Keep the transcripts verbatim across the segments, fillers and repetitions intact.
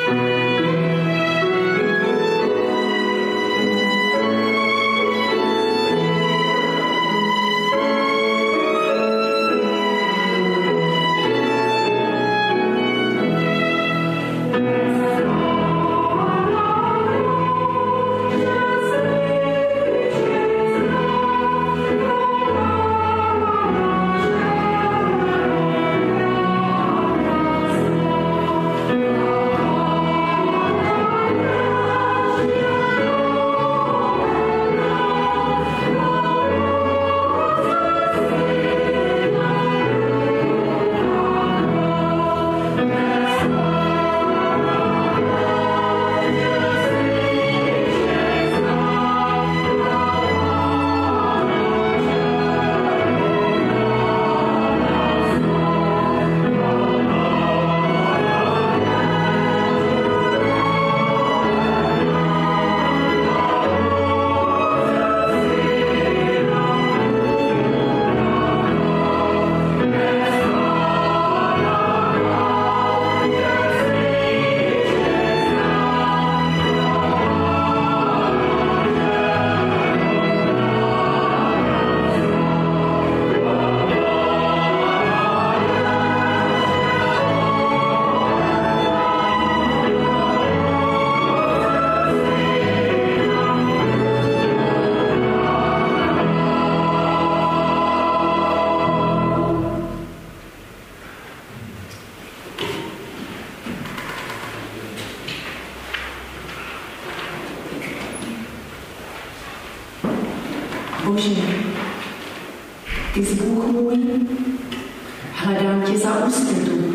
Bože, ty jsi Bůh můj, hledám tě za ústetu.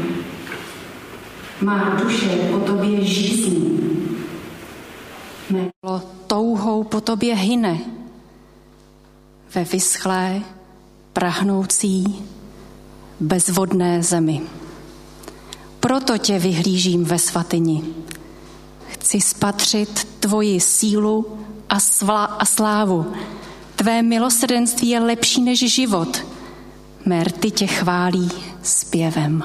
Má duše po tobě žízní. Mé touhou po tobě hyne. Ve vyschlé, prahnoucí, bezvodné zemi. Proto tě vyhlížím ve svatyni. Chci spatřit tvoji sílu a, svla, a slávu. Tvé milosrdenství je lepší než život. Mé rty tě chválí zpěvem.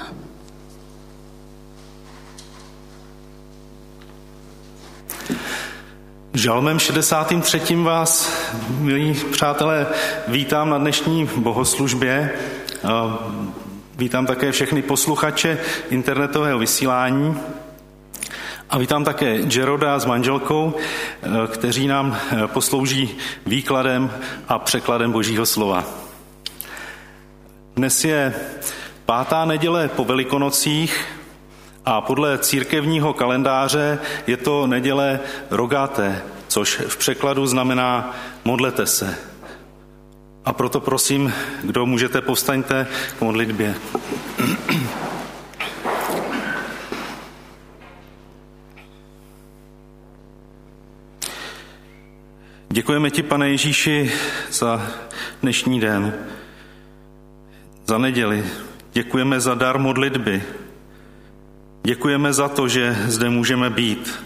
Žalmem šedesátým třetím vás, milí přátelé, vítám na dnešní bohoslužbě. Vítám také všechny posluchače internetového vysílání. A vítám také Jeroda s manželkou, kteří nám poslouží výkladem a překladem Božího slova. Dnes je pátá neděle po Velikonocích a podle církevního kalendáře je to neděle rogaté, což v překladu znamená modlete se. A proto prosím, kdo můžete, povstaňte k modlitbě. Děkujeme ti, Pane Ježíši, za dnešní den, za neděli. Děkujeme za dar modlitby. Děkujeme za to, že zde můžeme být.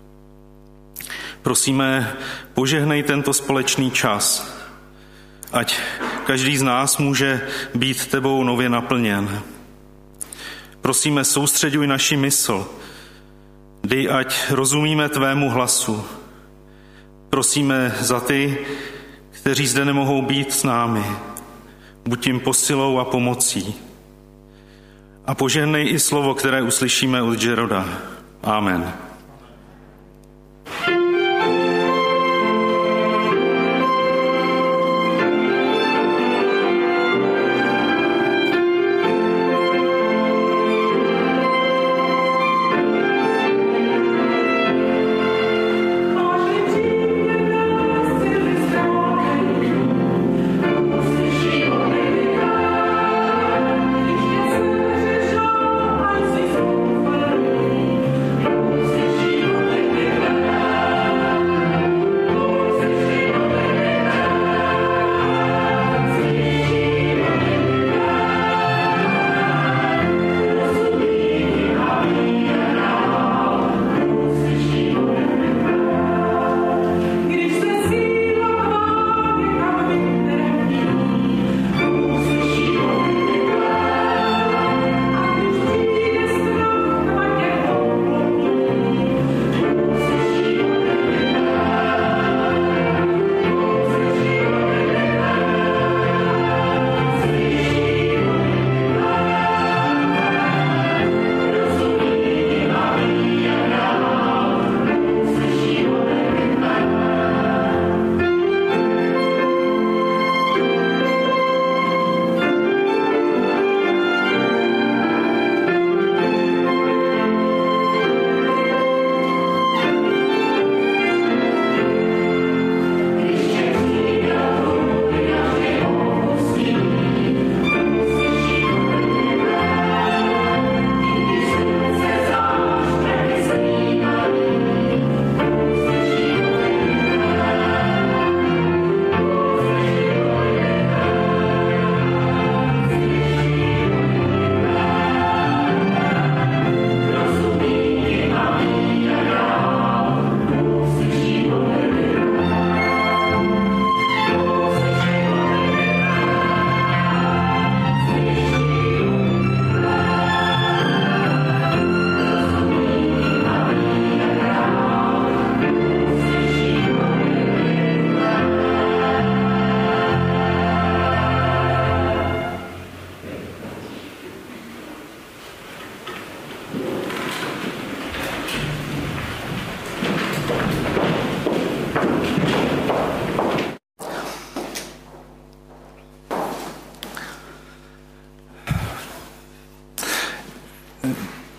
Prosíme, požehnej tento společný čas, ať každý z nás může být tebou nově naplněn. Prosíme, soustřeďuj naši mysl, dej, ať rozumíme tvému hlasu. Prosíme za ty, kteří zde nemohou být s námi. Buď jim posilou a pomocí. A požehnej i slovo, které uslyšíme od Jeroda. Amen. Thank you.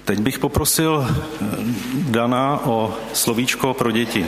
Teď bych poprosil Dana o slovíčko pro děti.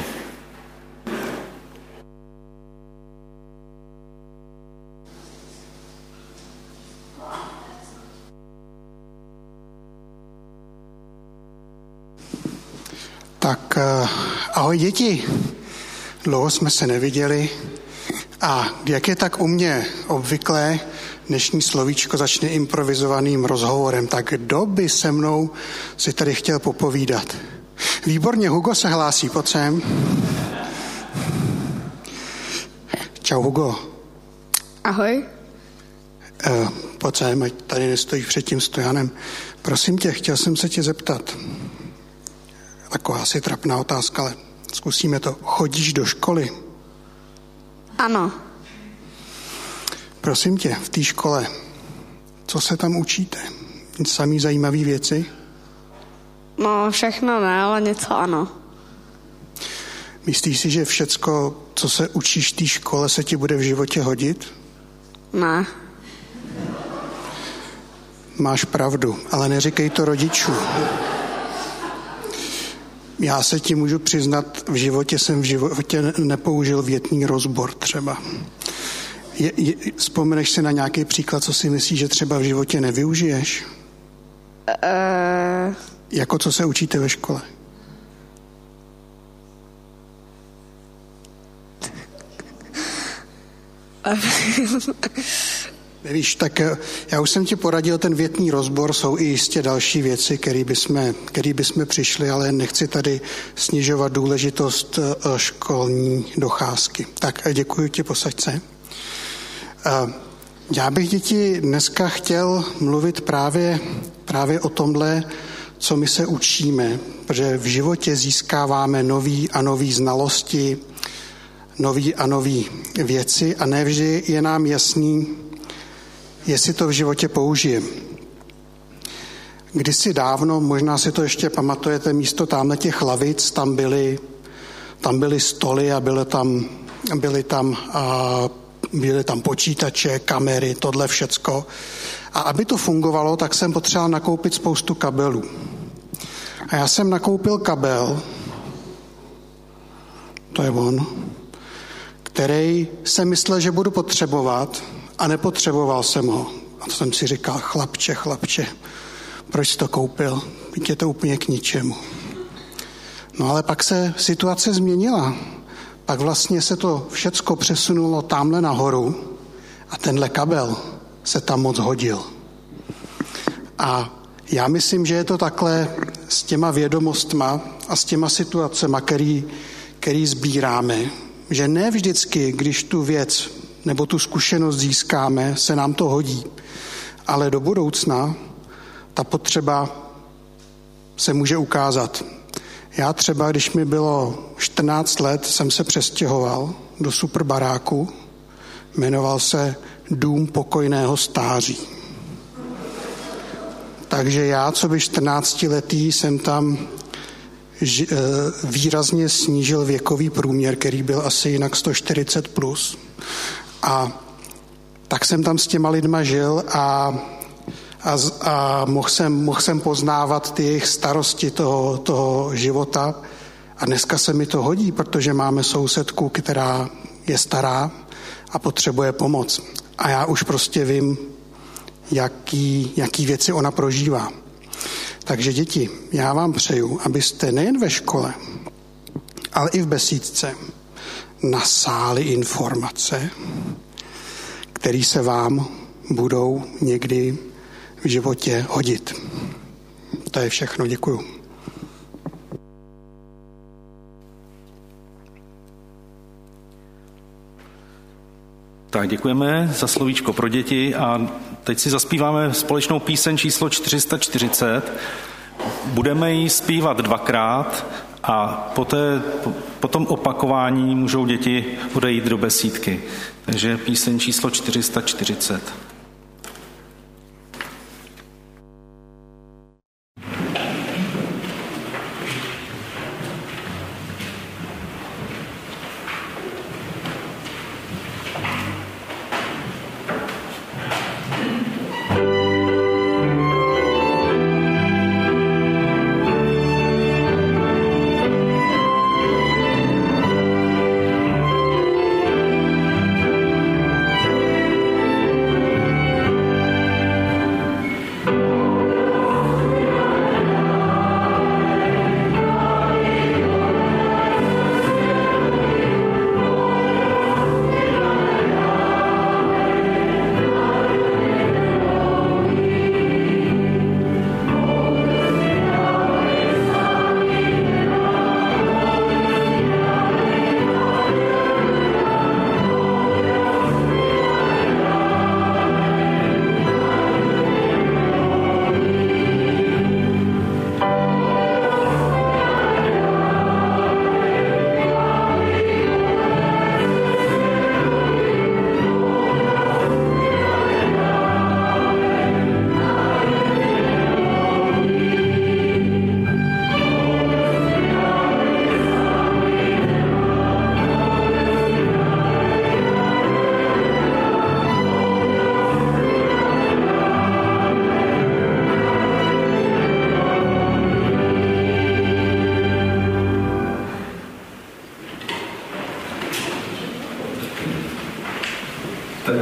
Tak ahoj děti, dlouho jsme se neviděli a jak je tak u mě obvyklé, dnešní slovíčko začne improvizovaným rozhovorem. Tak kdo by se mnou si tady chtěl popovídat? Výborně, Hugo se hlásí, pojď sem. Čau Hugo. Ahoj. Uh, pojď sem, ať tady nestojíš před tím stojanem. Prosím tě, chtěl jsem se tě zeptat. Taková asi trapná otázka, ale zkusíme to. Chodíš do školy? Ano. Prosím tě, v té škole, co se tam učíte? Samý zajímavé věci? No, všechno ne, ale něco ano. Myslíš si, že všecko, co se učíš v té škole, se ti bude v životě hodit? Ne. Máš pravdu, ale neříkej to rodičům. Já se ti můžu přiznat, v životě jsem v životě nepoužil větný rozbor třeba. Je, je, vzpomeneš si na nějaký příklad, co si myslíš, že třeba v životě nevyužiješ? Uh... Jako co se učíte ve škole? Nevíš, tak já už jsem ti poradil ten větný rozbor, jsou i jistě další věci, které bychom, který bychom přišli, ale nechci tady snižovat důležitost školní docházky. Tak děkuji ti, posaď se. Já bych děti dneska chtěl mluvit právě, právě o tomhle, co my se učíme, protože v životě získáváme nový a nový znalosti, nový a nový věci a nevždy je nám jasný, jestli to v životě použijem. Kdysi dávno, možná si to ještě pamatujete, místo tamhle těch lavic, tam byly, tam byly stoly a byly tam, byly tam, a byly tam počítače, kamery, tohle všecko. A aby to fungovalo, tak jsem potřeboval nakoupit spoustu kabelů. A já jsem nakoupil kabel, to je on, který jsem myslel, že budu potřebovat, a nepotřeboval jsem ho. A to jsem si říkal, chlapče, chlapče, proč jsi to koupil? Teď je to úplně k ničemu. No ale pak se situace změnila. Pak vlastně se to všecko přesunulo tamhle nahoru a tenhle kabel se tam moc hodil. A já myslím, že je to takhle s těma vědomostma a s těma situacema, který, který sbíráme, že ne vždycky, když tu věc nebo tu zkušenost získáme, se nám to hodí. Ale do budoucna ta potřeba se může ukázat. Já třeba, když mi bylo čtrnáct let, jsem se přestěhoval do superbaráku, jmenoval se Dům pokojného stáří. Takže já, co by čtrnáctiletý, jsem tam výrazně snížil věkový průměr, který byl asi jinak sto čtyřicet plus. A tak jsem tam s těma lidma žil a, a, a mohl, jsem, mohl jsem poznávat ty jejich starosti toho, toho života. A dneska se mi to hodí, protože máme sousedku, která je stará a potřebuje pomoc. A já už prostě vím, jaký, jaký věci ona prožívá. Takže děti, já vám přeju, abyste nejen ve škole, ale i v besídce nasáli informace, které se vám budou někdy v životě hodit. To je všechno, děkuju. Tak děkujeme za slovíčko pro děti a teď si zaspíváme společnou píseň číslo čtyři sta čtyřicet. Budeme ji zpívat dvakrát a poté, po, po tom opakování můžou děti odejít do besídky. Takže píseň číslo čtyři sta čtyřicet.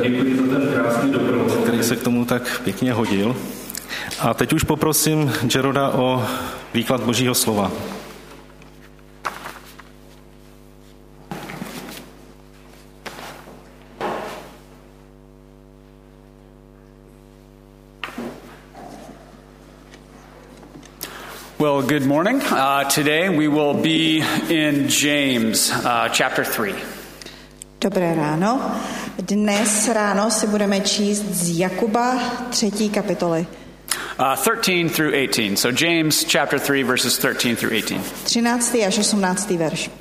děkuji za ten krásný doprovod, který se k tomu tak pěkně hodil. A teď už poprosím Jeroda o výklad Božího slova. Well, good morning. Uh, today we will be in James, uh, chapter three. Dobré ráno. Dnes ráno si budeme číst z Jakuba třetí kapitoly. Uh, thirteen through eighteen. So James chapter three verses thirteen through eighteen. třináctý až osmnáctý verš.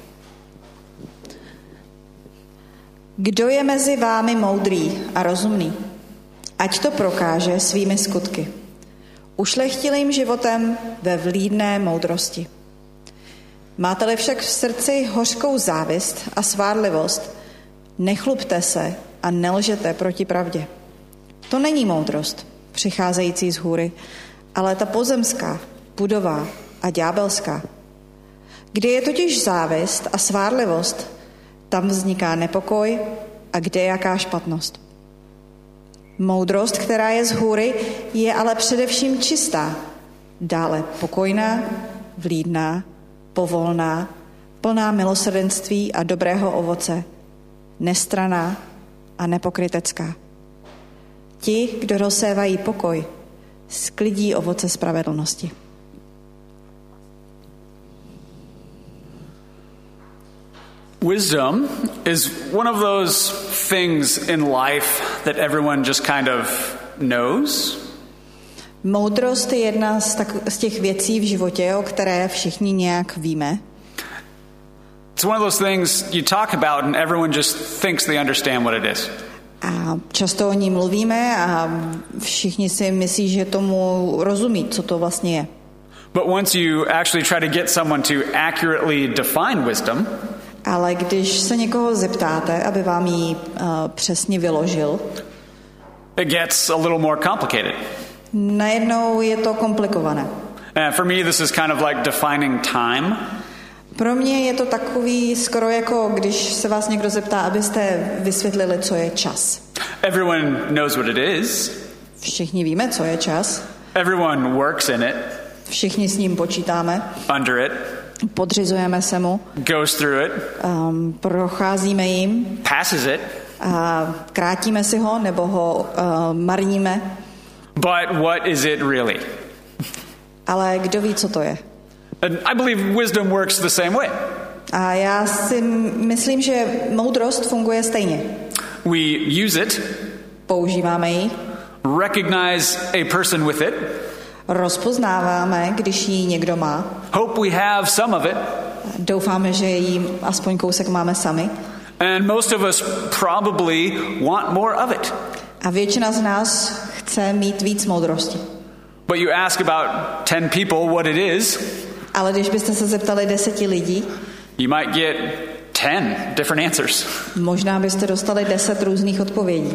Kdo je mezi vámi moudrý a rozumný? Ať to prokáže svými skutky. Ušlechtilým životem ve vlídné moudrosti. Máte-li však v srdci hořkou závist a svárlivost, nechlubte se a nelžete proti pravdě. To není moudrost, přicházející z hůry, ale ta pozemská, pudová a ďábelská. Kde je totiž závist a svárlivost, tam vzniká nepokoj a kde jaká špatnost. Moudrost, která je z hůry, je ale především čistá, dále pokojná, vlídná, povolná, plná milosrdenství a dobrého ovoce, nestranná a nepokrytecká. Ti, kdo rozsévají pokoj, sklidí ovoce spravedlnosti. Wisdom is one of those things in life that everyone just kind of knows. Moudrost je jedna z, tak, z těch věcí v životě, o které všichni nějak víme. It's one of those things you talk about and everyone just thinks they understand what it is. A často o ní mluvíme a všichni si myslí, že tomu rozumí, co to vlastně je. But once you actually try to get someone to accurately define wisdom, ale když se někoho zeptáte, aby vám ji uh, přesně vyložil, it gets a little more complicated. Najednou je to komplikované. And for me this is kind of like defining time. Pro mě je to takový skoro jako když se vás někdo zeptá, abyste vysvětlili, co je čas. Everyone knows what it is. Všichni víme, co je čas. Everyone works in it. Všichni s ním počítáme. Under it. Podřizujeme se mu. Goes through it. Um, procházíme jim. Passes it. A krátíme si ho, nebo ho uh, marníme. But what is it really? Ale kdo ví, co to je? And I believe wisdom works the same way. A já si myslím, že moudrost funguje stejně. We use it. Používáme ji. Recognize a person with it. Rozpoznáváme, když ji někdo má. Hope we have some of it. Doufáme, že ji aspoň kousek máme sami. And most of us probably want more of it. A většina z nás chce mít víc moudrosti. But you ask about ten people what it is. Ale když byste se zeptali deseti lidí, you might get ten different answers. Možná byste dostali deset různých odpovědí.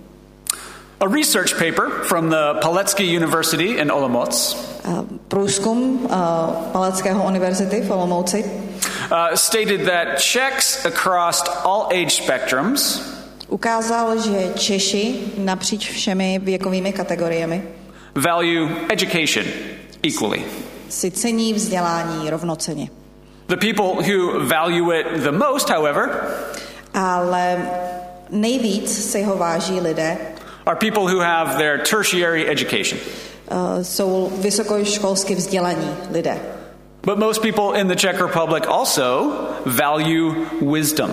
A research paper from the Palecký University in Olomouc. Uh, průzkum uh, Paleckého univerzity v Olomouci uh, stated that Czechs across all age spectrums ukázal, že Češi napříč všemi věkovými kategoriemi value education equally. Si cení vzdělání rovnocenně. The people who value it the most, however, ale nejvíc si ho váží lidé, are people who have their tertiary education. Uh, jsou vysokoškolsky vzdělaní lidé. But most people in the Czech Republic also value wisdom.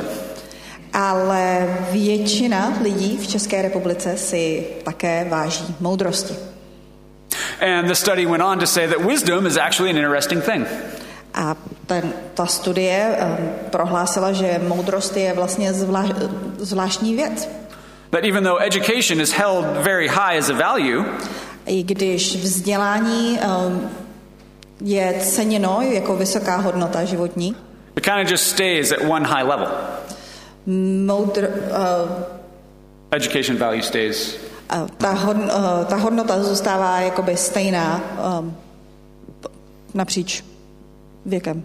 Ale většina lidí v České republice si také váží moudrosti. And the study went on to say that wisdom is actually an interesting thing. A ten, ta studie um, prohlásila, že moudrost je vlastně zvlá, zvláštní věc. That even though education is held very high as a value, i když vzdělání um, je ceněno jako vysoká hodnota životní, it kind of just stays at one high level. Moudr, uh, education value stays. Uh, ta, hod, uh, ta hodnota zůstává jakoby stejná um, napříč věkem.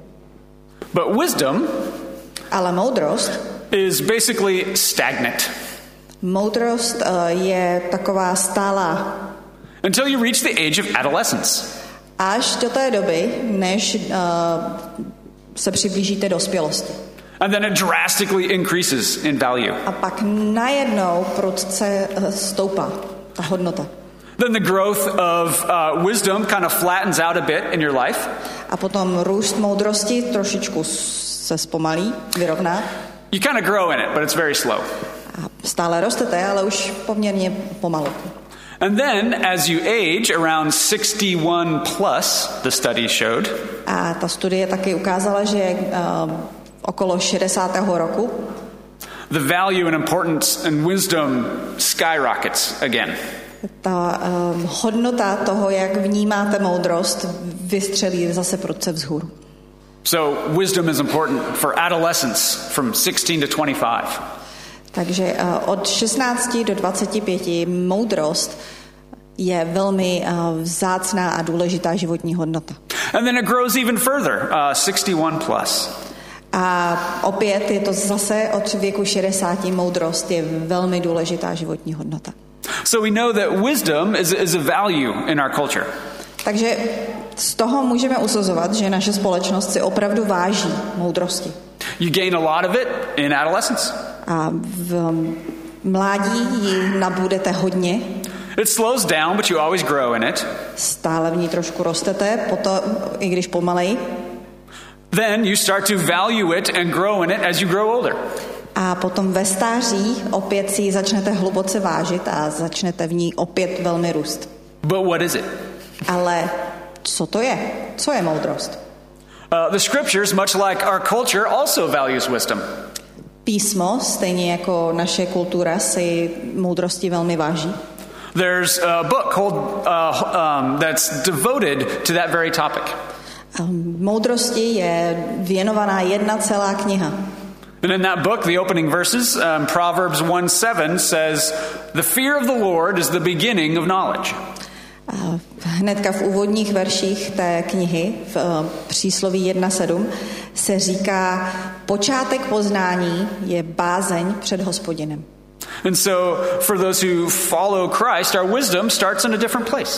But wisdom ale moudrost is basically stagnant. Moudrost uh, je taková stálá. Until you reach the age of adolescence. Až do té doby, než uh, se přiblížíte dospělosti. And then it drastically increases in value. A pak najednou prudce uh, stoupá ta hodnota. Then the growth of uh, wisdom kind of flattens out a bit in your life. A potom růst moudrosti trošičku se zpomalí, vyrovná. You kind of grow in it, but it's very slow. A stále rostete, ale už poměrně pomalu. And then, as you age, around sixty-one plus, the study showed. A ta studie taky ukázala, že uh, okolo šedesátého roku the value and importance and wisdom skyrockets again. Ta um, hodnota toho, jak vnímáte moudrost, vystřelí zase prudce vzhůru. So wisdom is important for adolescence from sixteen to twenty-five. Takže uh, od šestnácti do dvaceti pěti moudrost je velmi uh, vzácná a důležitá životní hodnota. And then it grows even further, uh, sixty-one plus. A opět je to zase od věku šedesáti moudrost je velmi důležitá životní hodnota. So we know that wisdom is, is a value in our culture. Takže z toho můžeme usuzovat, že naše společnost si opravdu váží moudrosti. You gain a lot of it in adolescence. A v mládí ji nabudete hodně. It slows down, but you always grow in it. Stále v ní trošku rostete, potom, i když pomaleji. Then you start to value it and grow in it as you grow older. A potom ve stáří opět si ji začnete hluboce vážit a začnete v ní opět velmi růst. But what is it? Ale co to je? Co je moudrost? Uh, the scriptures, much like our culture, also values wisdom. Písmo, stejně jako naše kultura, si moudrosti velmi váží. There's a book called uh, um, that's devoted to that very topic. Moudrosti je věnovaná jedna celá kniha. And in that book, the opening verses, um, Proverbs one seven says, "The fear of the Lord is the beginning of knowledge." A hnedka v úvodních verších té knihy, v uh, přísloví jedna sedm, se říká, počátek poznání je bázeň před Hospodinem. And so, for those who follow Christ, our wisdom starts in a different place.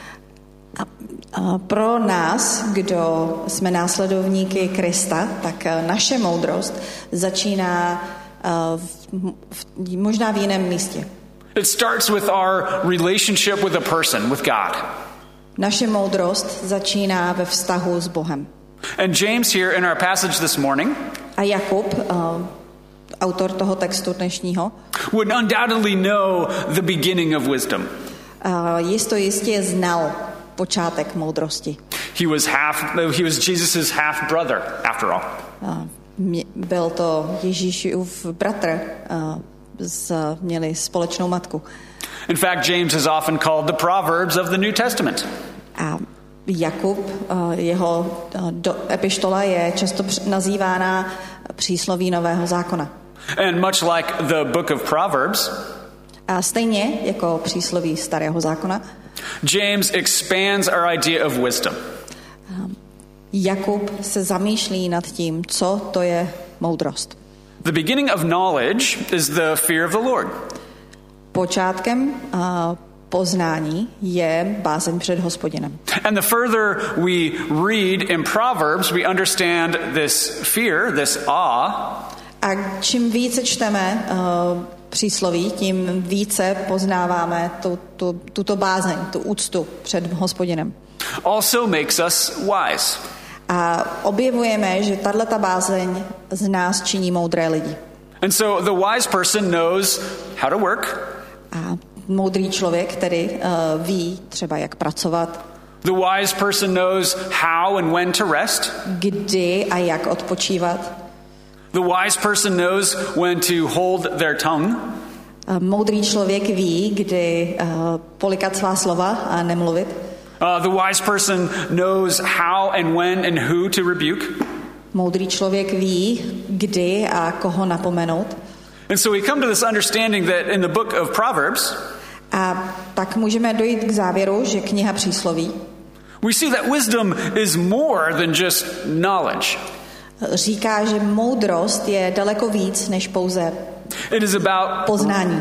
A, a pro nás, kdo jsme následovníky Krista, tak naše moudrost začíná uh, v, v, možná v jiném místě. It starts with our relationship with a person, with God. Naše moudrost začíná ve vztahu s Bohem. And James here in our passage this morning, a Jakub, uh, autor toho textu dnešního, would undoubtedly know the beginning of wisdom. Uh, jisto jistě znal počátek moudrosti. He was half he was Jesus's half brother after all. Uh, byl to Ježíšův bratr, uh, z, měli společnou matku. In fact, James is often called the Proverbs of the New Testament. A Jakub, uh, jeho uh, do, epištola je často nazývána přísloví Nového zákona. And much like the book of Proverbs, a stejně jako přísloví Starého zákona, James expands our idea of wisdom. Jakub se zamýšlí nad tím, co to je moudrost. The beginning of knowledge is the fear of the Lord. Počátkem uh, poznání je bázeň před Hospodinem. And the further we read in Proverbs, we understand this fear, this awe. A čím více čteme uh, přísloví, tím více poznáváme tu, tu, tuto bázeň, tu úctu před Hospodinem. Also makes us wise. A objevujeme, že tato bázeň z nás činí moudré lidi. And so the wise person knows how to work. A moudrý člověk, který uh, ví třeba jak pracovat. The wise person knows how and when to rest. Kdy a jak odpočívat. The wise person knows when to hold their tongue. Uh, moudrý člověk ví, kdy uh, polikat svá slova a nemluvit. Uh, the wise person knows how and when and who to rebuke. Moudrý člověk ví, kdy a koho napomenout. And so we come to this understanding that in the book of Proverbs, a tak můžeme dojít k závěru, že kniha přísloví we see that wisdom is more than just knowledge. Říká, že moudrost je daleko víc než pouze It is about poznání.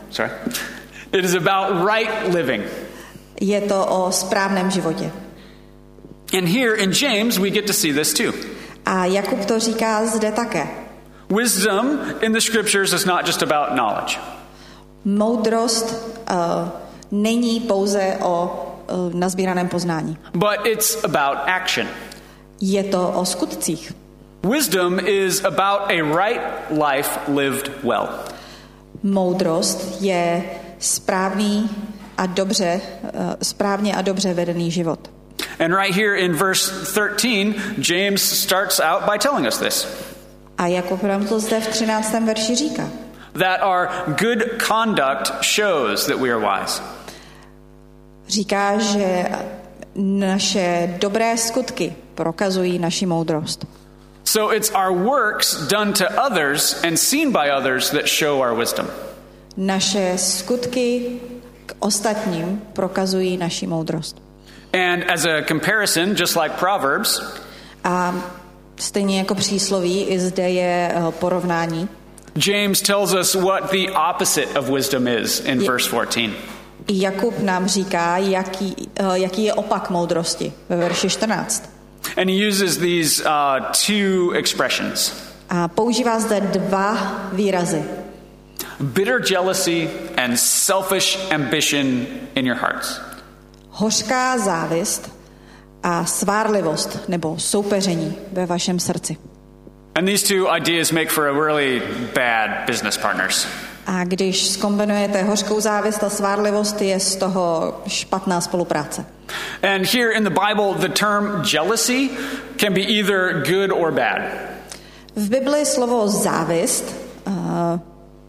sorry. It is about right living. Je to o správném životě. And here in James we get to see this too. A Jakub to říká zde také. Wisdom in the scriptures is not just about knowledge. Moudrost uh, není pouze o uh, nazbíraném poznání. But it's about action. Je to o skutcích. Wisdom is about a right life lived well. Moudrost je správný a dobře, uh, správně a dobře vedený život. And right here in verse thirteen, James starts out by telling us this. A Jakub nám to zde v třináctém verši říká. That our good conduct shows that we are wise. Říká, že naše dobré skutky prokazují naši moudrost. So it's our works done to others and seen by others that show our wisdom. Naše skutky k ostatním prokazují naši moudrost. And as a comparison, just like Proverbs, a stejně jako přísloví, i zde je porovnání. James tells us what the opposite of wisdom is in Je, verse fourteen. Jakub nám říká, jaký, jaký je opak moudrosti ve verši čtrnáct. And he uses these uh, two expressions. A používá zde dva výrazy. Bitter jealousy and selfish ambition in your hearts. Hořká závist a svárlivost nebo soupeření ve vašem srdci. And these two ideas make for a really bad business partners. A když zkombinujete hořkou závist a svárlivost, je z toho špatná spolupráce. And here in the Bible, the term jealousy can be either good or bad. V Bibli slovo závist uh,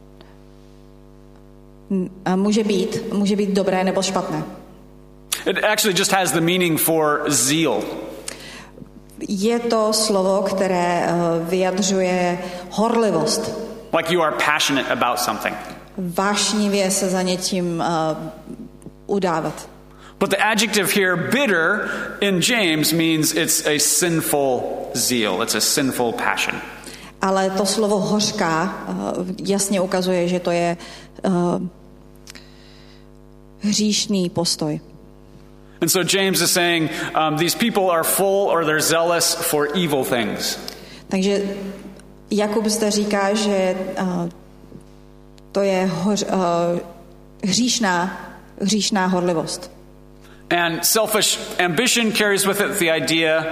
může být, může být dobré nebo špatné. It actually just has the meaning for zeal. Je to slovo, které uh, vyjadřuje horlivost. Like you are passionate about something. Vášnivě se za něčím uh, udávat. But the adjective here, bitter, in James means it's a sinful zeal. It's a sinful passion. Ale to slovo hořká uh, jasně ukazuje, že to je uh, hříšný postoj. And so James is saying um, these people are full or they're zealous for evil things. Takže Jakub zde říká, že uh, to je hoř, uh, hříšná, hříšná horlivost. And selfish ambition carries with it the idea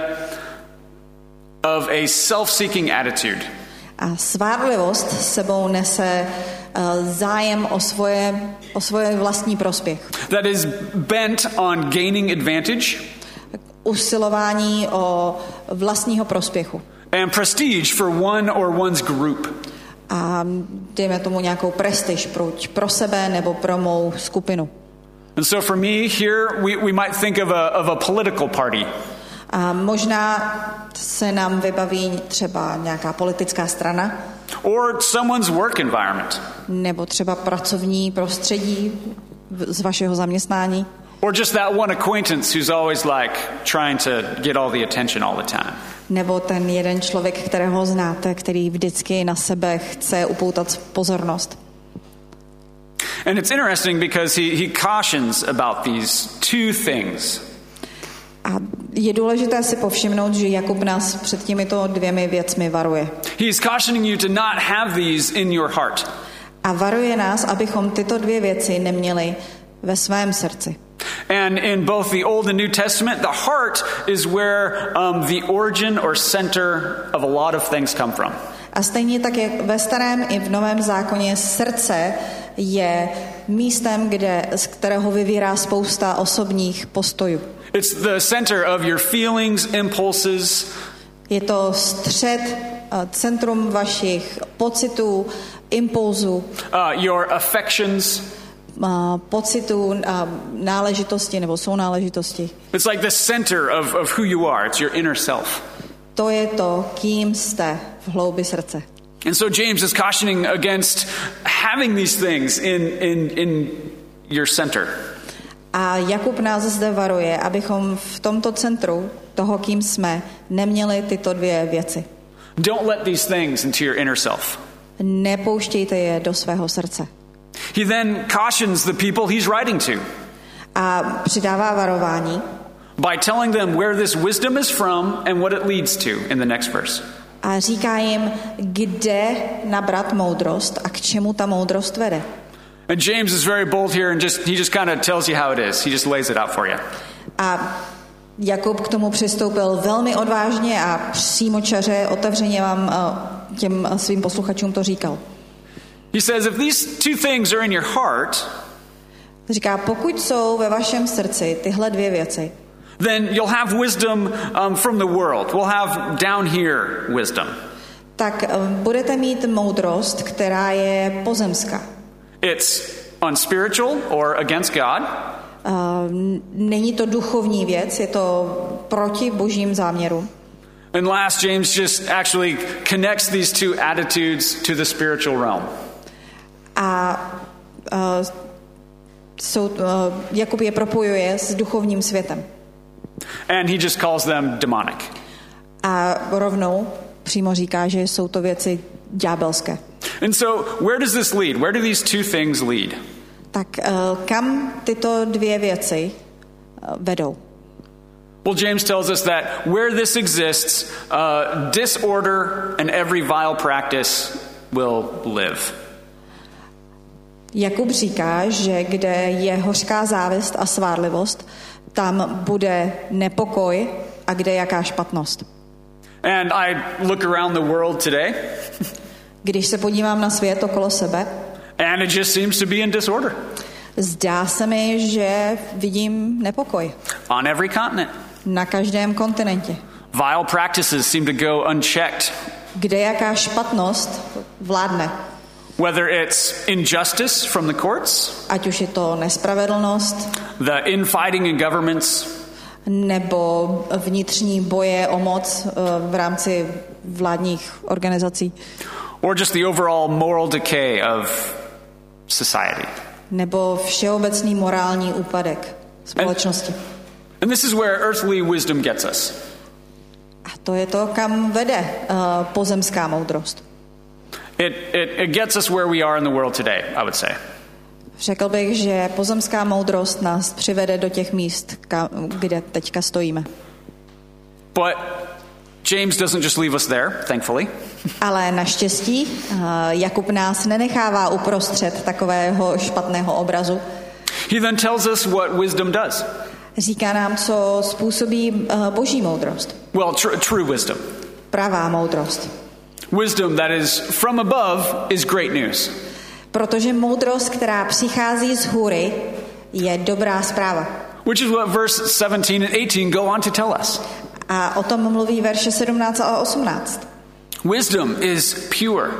of a self-seeking attitude. A svárlivost sebou nese uh, zájem o svoje, o svoje vlastní prospěch. That is bent on gaining advantage. Usilování o vlastního prospěchu. And prestige for one or one's group. A dejme tomu nějakou prestiž pro, pro sebe nebo pro mou skupinu. And so for me here we, we might think of a, of a political party. A možná se nám vybaví třeba nějaká politická strana. Or someone's work environment. Nebo třeba pracovní prostředí z vašeho zaměstnání. Or just that one acquaintance who's always like trying to get all the attention all the time. Nebo ten jeden člověk, kterého znáte, který vždycky na sebe chce upoutat pozornost. And it's interesting because he, he cautions about these two things. A je důležité si povšimnout, že Jakub nás před těmito dvěmi věcmi varuje. He is cautioning you to not have these in your heart. A varuje nás, abychom tyto dvě věci neměli ve svém srdci. And in both the Old and New Testament, the heart is where um, the origin or center of a lot of things come from. A stejně tak jak ve Starém i v Novém zákoně srdce je místem, kde, z kterého vyvírá spousta osobních postojů. It's the center of your feelings, impulses. Je to střed, centrum vašich pocitů, impulzů, uh, your affections. pocitů, náležitosti nebo sounáležitosti. It's like the center of, of who you are. It's your inner self. To je to, kým jste v hloubi srdce. And so James is cautioning against having these things in, in, in your center. A Jakub nás zde varuje, abychom v tomto centru toho, kým jsme, neměli tyto dvě věci. Don't let these things into your inner self. Nepouštějte je do svého srdce. He then cautions the people he's writing to A přidává varování by telling them where this wisdom is from and what it leads to in the next verse. a říká jim, kde nabrat moudrost a k čemu ta moudrost vede. And James is very bold here and just he just kind of tells you how it is. He just lays it out for you. A Jakub k tomu přistoupil velmi odvážně a přímočaře, otevřeně vám těm svým posluchačům to říkal. He says if these two things are in your heart, Říká, pokud jsou ve vašem srdci tyhle dvě věci, then you'll have wisdom um, from the world. We'll have down here wisdom. tak budete mít moudrost, která je pozemská. It's unspiritual or against God. Uh, není to duchovní věc, je to proti božím záměru. And last, James just actually connects these two attitudes to the spiritual realm. A uh, jsou, uh, Jakub je propojuje s duchovním světem. And he just calls them demonic. A rovnou přímo říká, že jsou to věci ďábelské. And so, where does this lead? Where do these two things lead? Tak uh, kam tyto dvě věci uh, vedou? Well, James tells us that where this exists, uh, disorder and every vile practice will live. Jakub říká, že kde je hořká závist a svárlivost, tam bude nepokoj a kde jaká špatnost. And I look around the world today, Když se podívám na svět okolo sebe, and it just seems to be in disorder zdá se mi, že vidím nepokoj on every continent. na každém kontinentě. Vile practices seem to go unchecked. Kde jaká špatnost vládne. Whether it's injustice from the courts, Ať už je to nespravedlnost, the infighting in governments, nebo vnitřní boje o moc eh, v rámci vládních organizací, or just the overall moral decay of society. nebo všeobecný morální úpadek společnosti. And this is where earthly wisdom gets us. A to je to, kam vede uh, pozemská moudrost. It, it, it gets us where we are in the world today, I would say. Řekl bych, že pozemská moudrost nás přivede do těch míst, ka, kde teďka stojíme. But James doesn't just leave us there, thankfully. Ale naštěstí uh, Jakub nás nenechává uprostřed takového špatného obrazu. He then tells us what wisdom does. Říká nám, co způsobí uh, boží moudrost. Well, tr- true wisdom. Pravá moudrost. Wisdom that is from above is great news. Protože moudrost, která přichází z hůry, je dobrá zpráva. Which is what verse seventeen and eighteen go on to tell us. A o tom mluví verše sedmnáct a osmnáct. Wisdom is pure.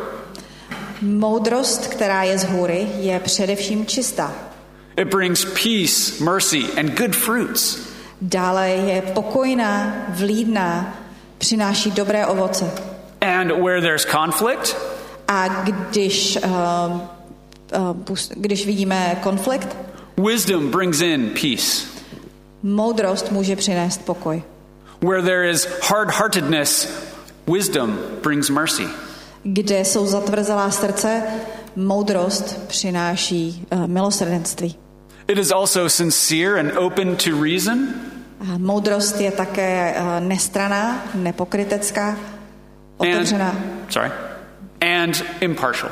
Moudrost, která je z hůry, je především čistá. It brings peace, mercy, and good fruits. Dále je pokojná, vlídná, přináší dobré ovoce. And where there's conflict, A když, uh, uh, když vidíme konflikt, wisdom brings in peace. moudrost může přinést pokoj. Where there is hard-heartedness, wisdom brings mercy. Kde jsou zatvrzelá srdce, moudrost přináší uh, milosrdenství. It is also sincere and open to reason. A moudrost je také uh, nestranná, nepokrytecká, otevřená And, sorry. And impartial.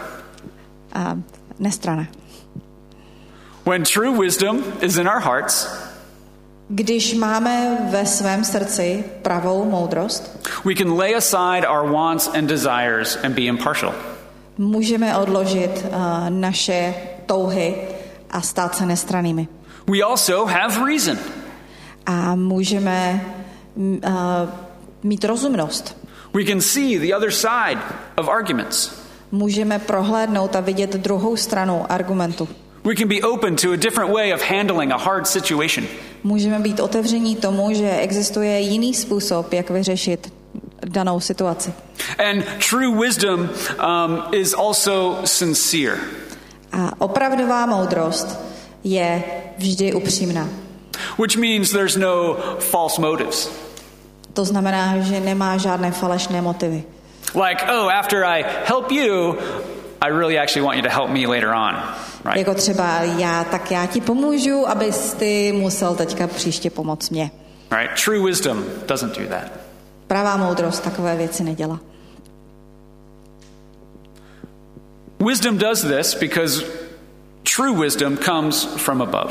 a nestranná. When true wisdom is in our hearts, Když máme ve svém srdci pravou moudrost, we can lay aside our wants and desires and be impartial. můžeme odložit uh, naše touhy a stát se nestrannými. We also have reason. A můžeme uh, mít rozumnost. We can see the other side of arguments. Můžeme prohlédnout a vidět druhou stranu argumentu. We can be open to a different way of handling a hard situation. Můžeme být otevření tomu, že existuje jiný způsob, jak vyřešit danou situaci. And true wisdom um, is also sincere. A opravdová moudrost je vždy upřímná. Which means there's no false motives. To znamená, že nemá žádné falešné motivy. Like, oh, after I help you, I really actually want you to help me later on. right? Jako třeba já, tak já ti pomůžu, abys ty musel teďka příště pomoct mě. Right? True wisdom doesn't do that. Pravá moudrost takové věci nedělá. Wisdom does this because true wisdom comes from above.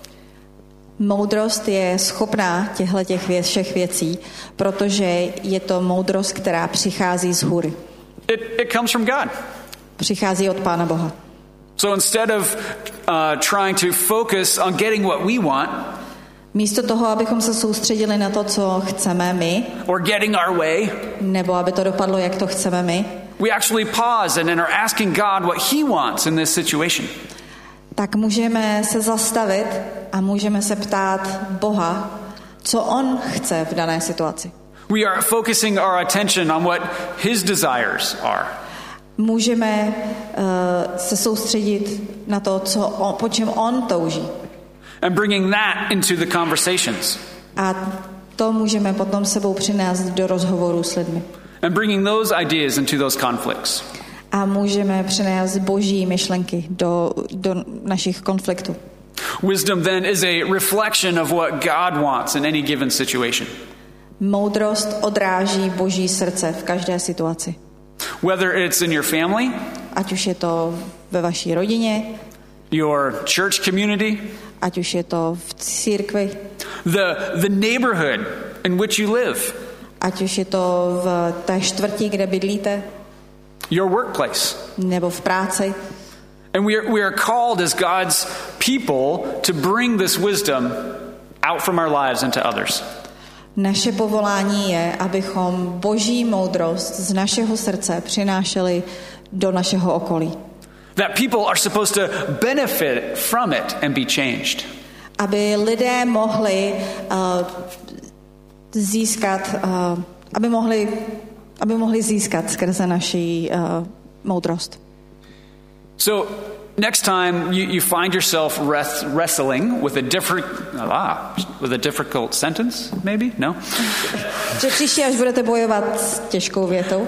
Moudrost je schopná těchto těch věc, všech věcí, protože je to moudrost, která přichází z hůry. It, it comes from God. Přichází od Pána Boha. So instead of uh, trying to focus on getting what we want, Místo toho, abychom se soustředili na to, co chceme my, or getting our way, nebo aby to dopadlo, jak to chceme my, we actually pause and then are asking God what he wants in this situation. tak můžeme se zastavit a můžeme se ptát Boha, co on chce v dané situaci. We are focusing our attention on what his desires are. Můžeme uh, se soustředit na to, co on, po čem on touží. And bringing that into the conversations. A to můžeme potom sebou přinést do rozhovoru s lidmi. And bringing those ideas into those conflicts. A můžeme přinést boží myšlenky do, do našich konfliktů. Wisdom then is a reflection of what God wants in any given situation. Moudrost odráží boží srdce v každé situaci. Whether it's in your family, Ať už je to ve vaší rodině, your church community, ať už je to v církvi, the, the neighborhood in which you live, ať už je to v té čtvrti, kde bydlíte, your workplace. nebo v práci. And we are, we are called as God's people to bring this wisdom out from our lives into others. Naše povolání je, abychom boží moudrost z našeho srdce přinášeli do našeho okolí. That people are supposed to benefit from it and be changed. Aby lidé mohli uh, získat, uh, aby mohli, aby mohli získat skrze naši uh, moudrost. So next time you, you find yourself rest, wrestling with a different ah, with a difficult sentence, maybe? No? Že příště, až budete bojovat s těžkou větou,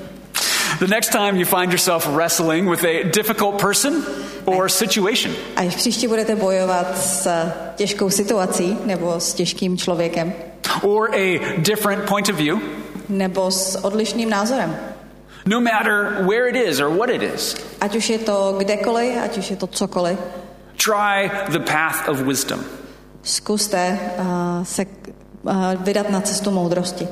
The next time you find yourself wrestling with a difficult person or situation, až příště budete bojovat s těžkou situací nebo s těžkým člověkem or a different point of view, nebo s odlišným názorem, no matter where it is or what it is, ať už je to kdekoliv, ať už je to cokoliv, try the path of wisdom. zkuste uh, se uh, vydat na cestu moudrosti.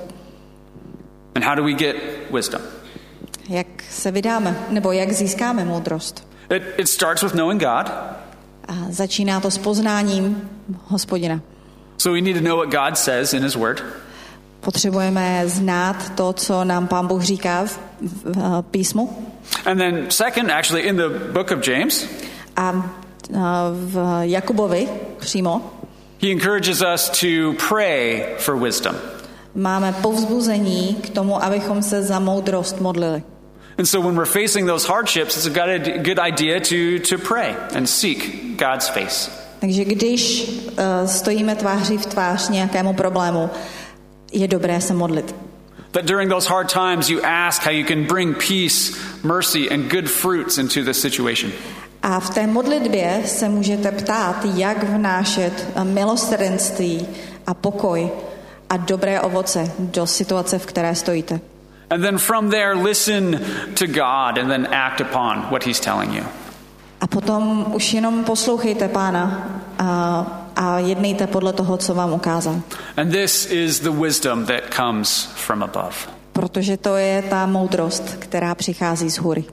And how do we get wisdom? Jak se vydáme, nebo jak získáme moudrost? It, it starts with knowing God. A začíná to s poznáním Hospodina. So we need to know what God says in his word. Potřebujeme znát to, co nám Pán Bůh říká v, v, v písmu. And then second, actually in the book of James, A, a v Jakubovi přímo he encourages us to pray for wisdom. máme povzbuzení k tomu, abychom se za moudrost modlili. And so when we're facing those hardships, it's a good, good idea to, to pray and seek God's face. Takže když uh, stojíme tváří v tvář nějakému problému, je dobré se modlit. That during those hard times you ask how you can bring peace, mercy, and good fruits into the situation. A v té modlitbě se můžete ptát, jak vnášet milosrdenství a pokoj a dobré ovoce do situace, v které stojíte. And then from there listen to God and then act upon what he's telling you. A potom už jenom poslouchejte Pána a, a jednejte podle toho, co vám ukázal. And this is the wisdom that comes from above. Protože to je ta moudrost, která přichází z hůry.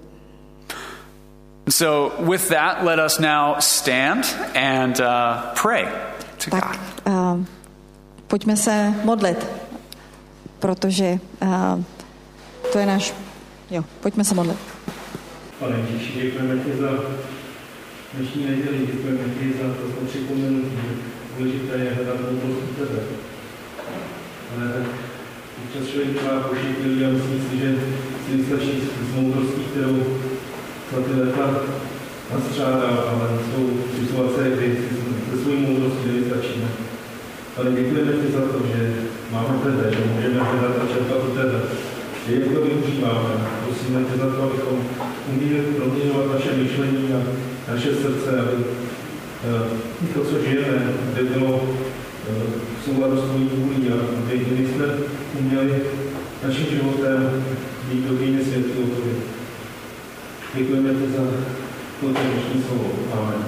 So with that, let us now stand and uh, pray to God. Tak uh, pojďme se modlit, protože uh, to je náš... Jo, pojďme se modlit. Pane Ježíši, děkujeme ti za dnešní neděli, děkujeme ti za to připomenutí, důležité je hledat moudrost u tebe. Ale tak občas člověk bývá pošetilý a myslí si, že si vystačí s moudrostí, kterou za ty leta nastřádal, ale jsou situace, kdy se svou moudrostí nevystačíme. Ale děkujeme ti za to, že máme tebe, že můžeme hledat a čerpat u tebe. Jak to využíváme. Prosíme tě za to, abychom uměli proměňovat naše myšlení a naše srdce, aby to, co žijeme, by bylo v souladu s tvojí vůlí a aby my jsme uměli naším životem být dobrými svědky o tobě. Děkujeme ti za toto dnešní slovo. Amen.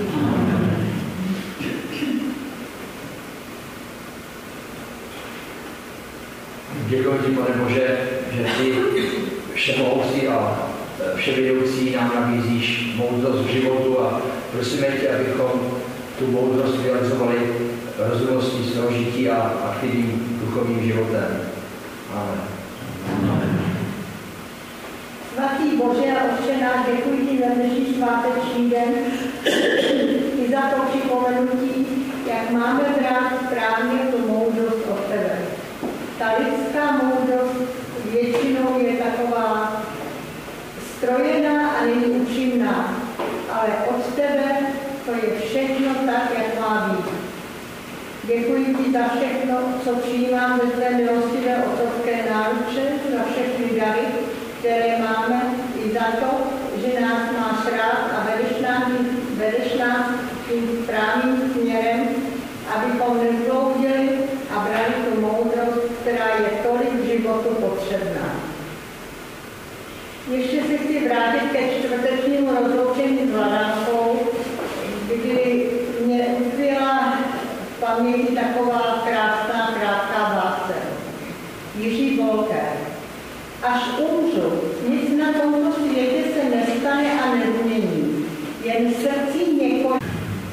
Děkuji ti, Pane Bože, že ty všemohoucí a vševědoucí nám nabízíš moudrost v životu a prosíme tě, abychom tu moudrost realizovali rozumností svého žití a aktivním duchovním životem. Amen. Amen. Svatý Bože a Otče náš, děkuji ti za dnešní sváteční den i za to připomenutí, jak máme brát správně tu moudrost od tebe. Ta lidská moudrost většinou je taková strojená a není upřímná, ale od tebe to je všechno tak, jak má být. Děkuji ti za všechno, co přijímám ze tvé milostivé otcovské náruče, za všechny dary, které máme, i za to, že nás máš rád a vedeš nás, vedeš nás tím správným směrem, abychom nezbloudili a brali tu moudrost, která je tolik v životu potřebná. Ještě se chci vrátit ke čtvrtečnímu rozloučení s Vladankou, kdy mě utkvěla v paměti taková krásná, krátká básce. Jiří Volker. Až umřu, nic na tomto světě se nestane a nezmění. Jen srdcí několik.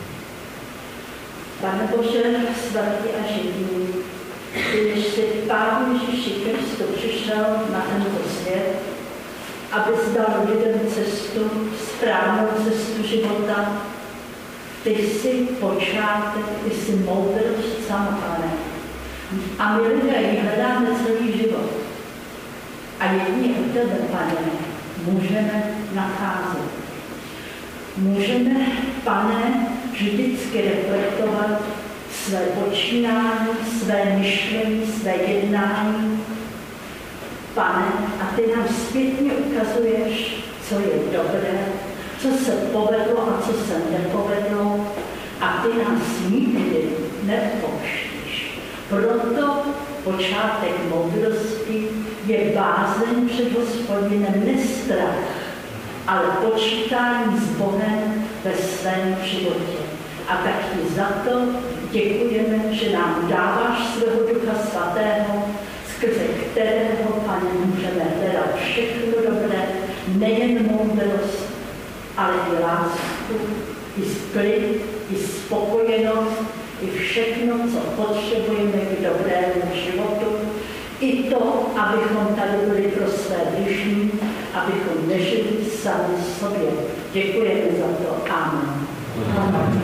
Pane Bože, svatý a živý, když jsi Pánu Ježíši Kristu přišel na tento svět, aby dal lidem cestu, správnou cestu života, ty jsi počátek, ty jsi moudrost sama, Pane. A my lidé ji hledáme celý život. A jedině u tebe, Pane, můžeme nacházet. Můžeme, Pane, vždycky reflektovat své počínání, své myšlení, své jednání. Pane, a ty nám zpětně ukazuješ, co je dobré, co se povedlo a co se nepovedlo, a ty nás nikdy neopouštíš. Proto počátek moudrosti je bázeň před Hospodinem, nestrach, ale počítání s Bohem ve svém životě. A tak ti za to děkujeme, že nám dáváš svého Ducha Svatého, skrze kterého, Pane, můžeme hledat všechno dobré, nejen moudrost, ale i lásku, i klid, i spokojenost, i všechno, co potřebujeme k dobrému životu, i to, abychom tady byli pro své bližní, abychom nežili sami sobě. Děkujeme za to. Amen. Amen.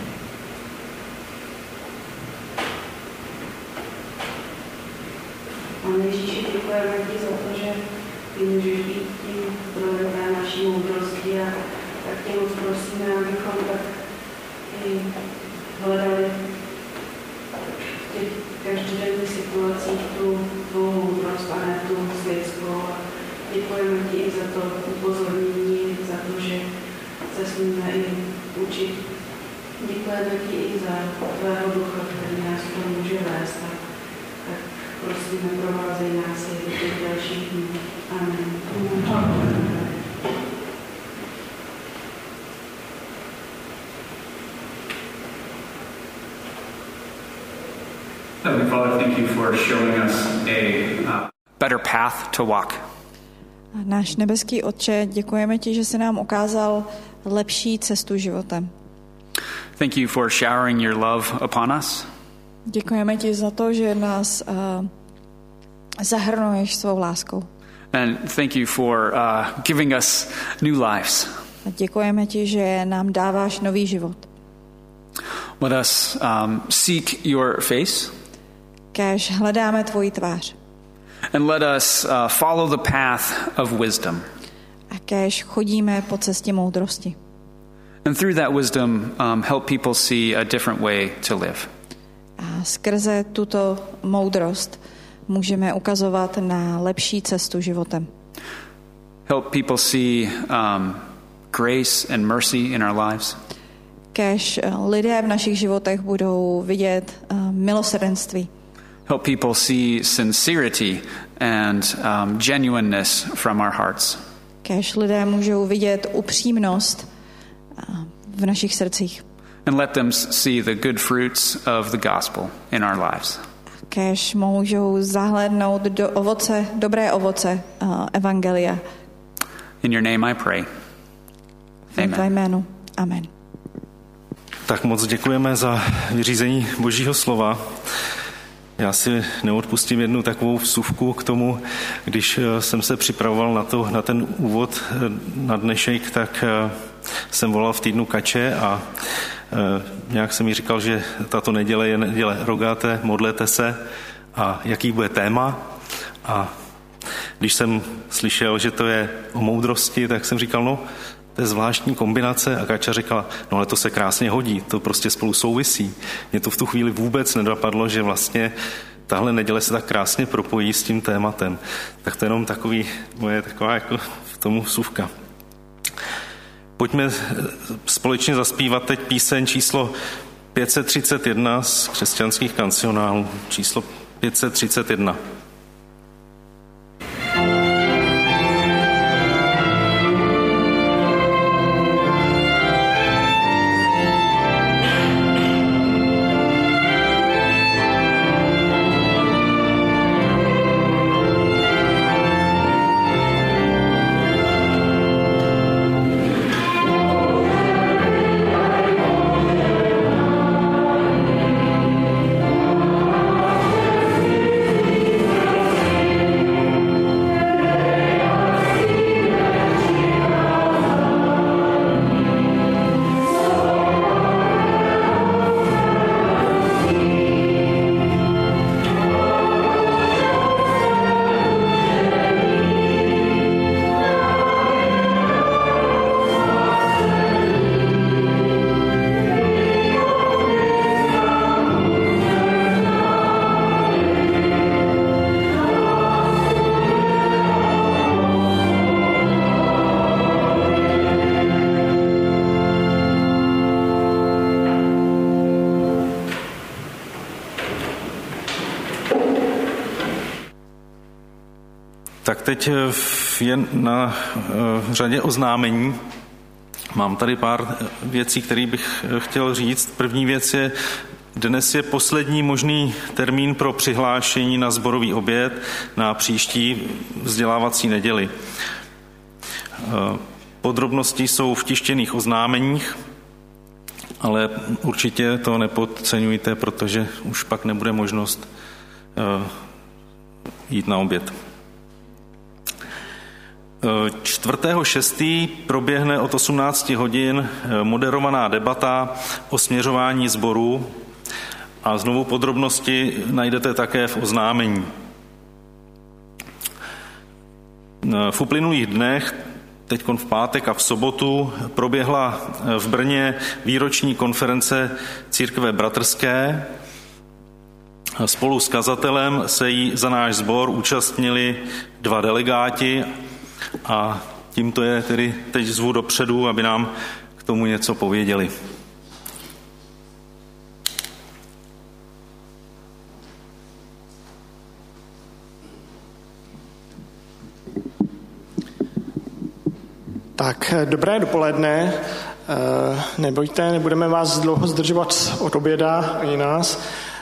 Pane Ježíši, děkujeme ti za to, že ty můžeš být tím prorokém naší moudrosti, a tak tě moc prosíme, abychom tak i hledali v těch každodenních situacích tu tvou moudrost a ne tu světskou. Děkujeme ti i za to upozornění, za to, že se smíme i učit. Děkujeme ti i za tvého ducha, který nás to může vést. A tak prosíme, provázej nás i do těch dalších dní. Amen. Amen. Heavenly Father, thank you for showing us a uh, better path to walk. Náš nebeský Otče, děkujeme ti, že jsi nám ukázal lepší cestu životem. Thank you for showering your love upon us. Děkujeme ti za to, že nás uh, zahrnuješ svou láskou. And thank you for uh, giving us new lives. A děkujeme ti, že nám dáváš nový život. Let us um, seek your face. Kéž hledáme tvoji tvář. And let us uh, follow the path of wisdom. A kéž chodíme po cestě moudrosti. And through that wisdom, um, help people see a different way to live. A skrze tuto moudrost můžeme ukazovat na lepší cestu životem. Help people see um, grace and mercy in our lives. Kéž lidé v našich životech budou vidět uh, milosrdenství. Help people see sincerity and um, genuineness from our hearts. Kéž lidé můžou vidět upřímnost uh, v našich srdcích. And let them see the good fruits of the gospel in our lives. Kéž můžou zahlédnout do ovoce, dobré ovoce uh, evangelia. In your name I pray. V tvé jménu. Amen. Tak moc děkujeme za vyřízení Božího slova. Já si neodpustím jednu takovou vsuvku k tomu, když jsem se připravoval na, to, na ten úvod na dnešek, tak jsem volal v týdnu kače a nějak jsem mi říkal, že tato neděle je neděle rogáté, modlete se a jaký bude téma. A když jsem slyšel, že to je o moudrosti, tak jsem říkal, no, to je zvláštní kombinace a Kača říkala, no ale to se krásně hodí, to prostě spolu souvisí. Mě to v tu chvíli vůbec nedopadlo, že vlastně tahle neděle se tak krásně propojí s tím tématem. Tak to je jenom takový, moje taková jako v tomu vsuvka. Pojďme společně zaspívat teď píseň číslo pět set třicet jedna z křesťanských kancionálů. Číslo pět set třicet jedna. Tak teď je na řadě oznámení. Mám tady pár věcí, které bych chtěl říct. První věc je, dnes je poslední možný termín pro přihlášení na sborový oběd na příští vzdělávací neděli. Podrobnosti jsou v tištěných oznámeních, ale určitě to nepodceňujte, protože už pak nebude možnost jít na oběd. čtvrtého šestého proběhne od osmnácti hodin moderovaná debata o směřování sboru a znovu podrobnosti najdete také v oznámení. V uplynulých dnech, teď v pátek a v sobotu, proběhla v Brně výroční konference Církve bratrské. Spolu s kazatelem se jí za náš sbor účastnili dva delegáti a tímto je tedy teď zvu dopředu, aby nám k tomu něco pověděli. Tak, dobré dopoledne. Nebojte, nebudeme vás dlouho zdržovat od oběda, ani nás.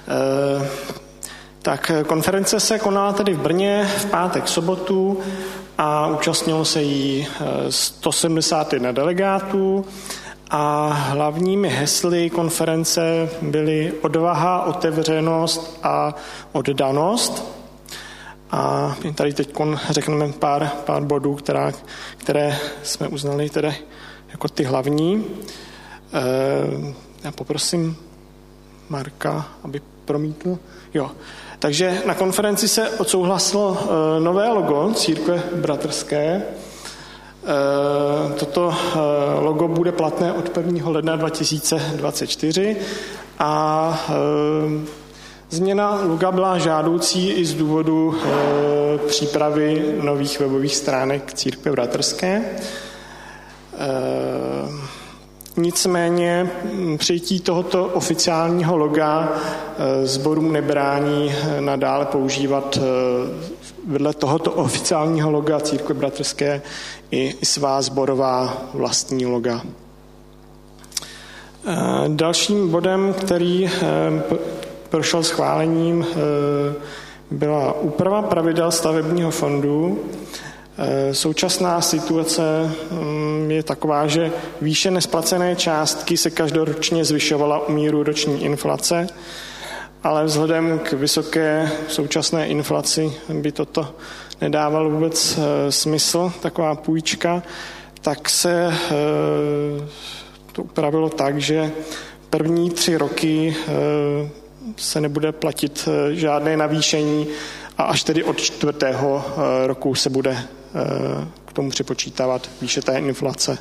Tak, konference se konala tedy v Brně v pátek, sobotu a účastnilo se jí sto sedmdesát jedna delegátů a hlavními hesly konference byly odvaha, otevřenost a oddanost. A tady teď řekneme pár, pár bodů, která, které jsme uznali tedy jako ty hlavní. Já poprosím Marka, aby promítl. Jo. Takže na konferenci se odsouhlasilo nové logo Církve bratrské. Toto logo bude platné od prvního ledna dva tisíce dvacet čtyři a změna loga byla žádoucí i z důvodu přípravy nových webových stránek Církve bratrské. Nicméně přijetí tohoto oficiálního loga sborům nebrání nadále používat vedle tohoto oficiálního loga Církve bratrské i svá sborová vlastní loga. Dalším bodem, který prošel schválením, byla úprava pravidel stavebního fondu. Současná situace je taková, že výše nesplacené částky se každoročně zvyšovala u míru roční inflace, ale vzhledem k vysoké současné inflaci by toto nedávalo vůbec smysl, taková půjčka, tak se to upravilo tak, že první tři roky se nebude platit žádné navýšení a až tedy od čtvrtého roku se bude k tomu připočítávat výše té inflace.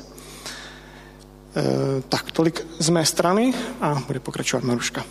Tak tolik z mé strany a bude pokračovat Maruška.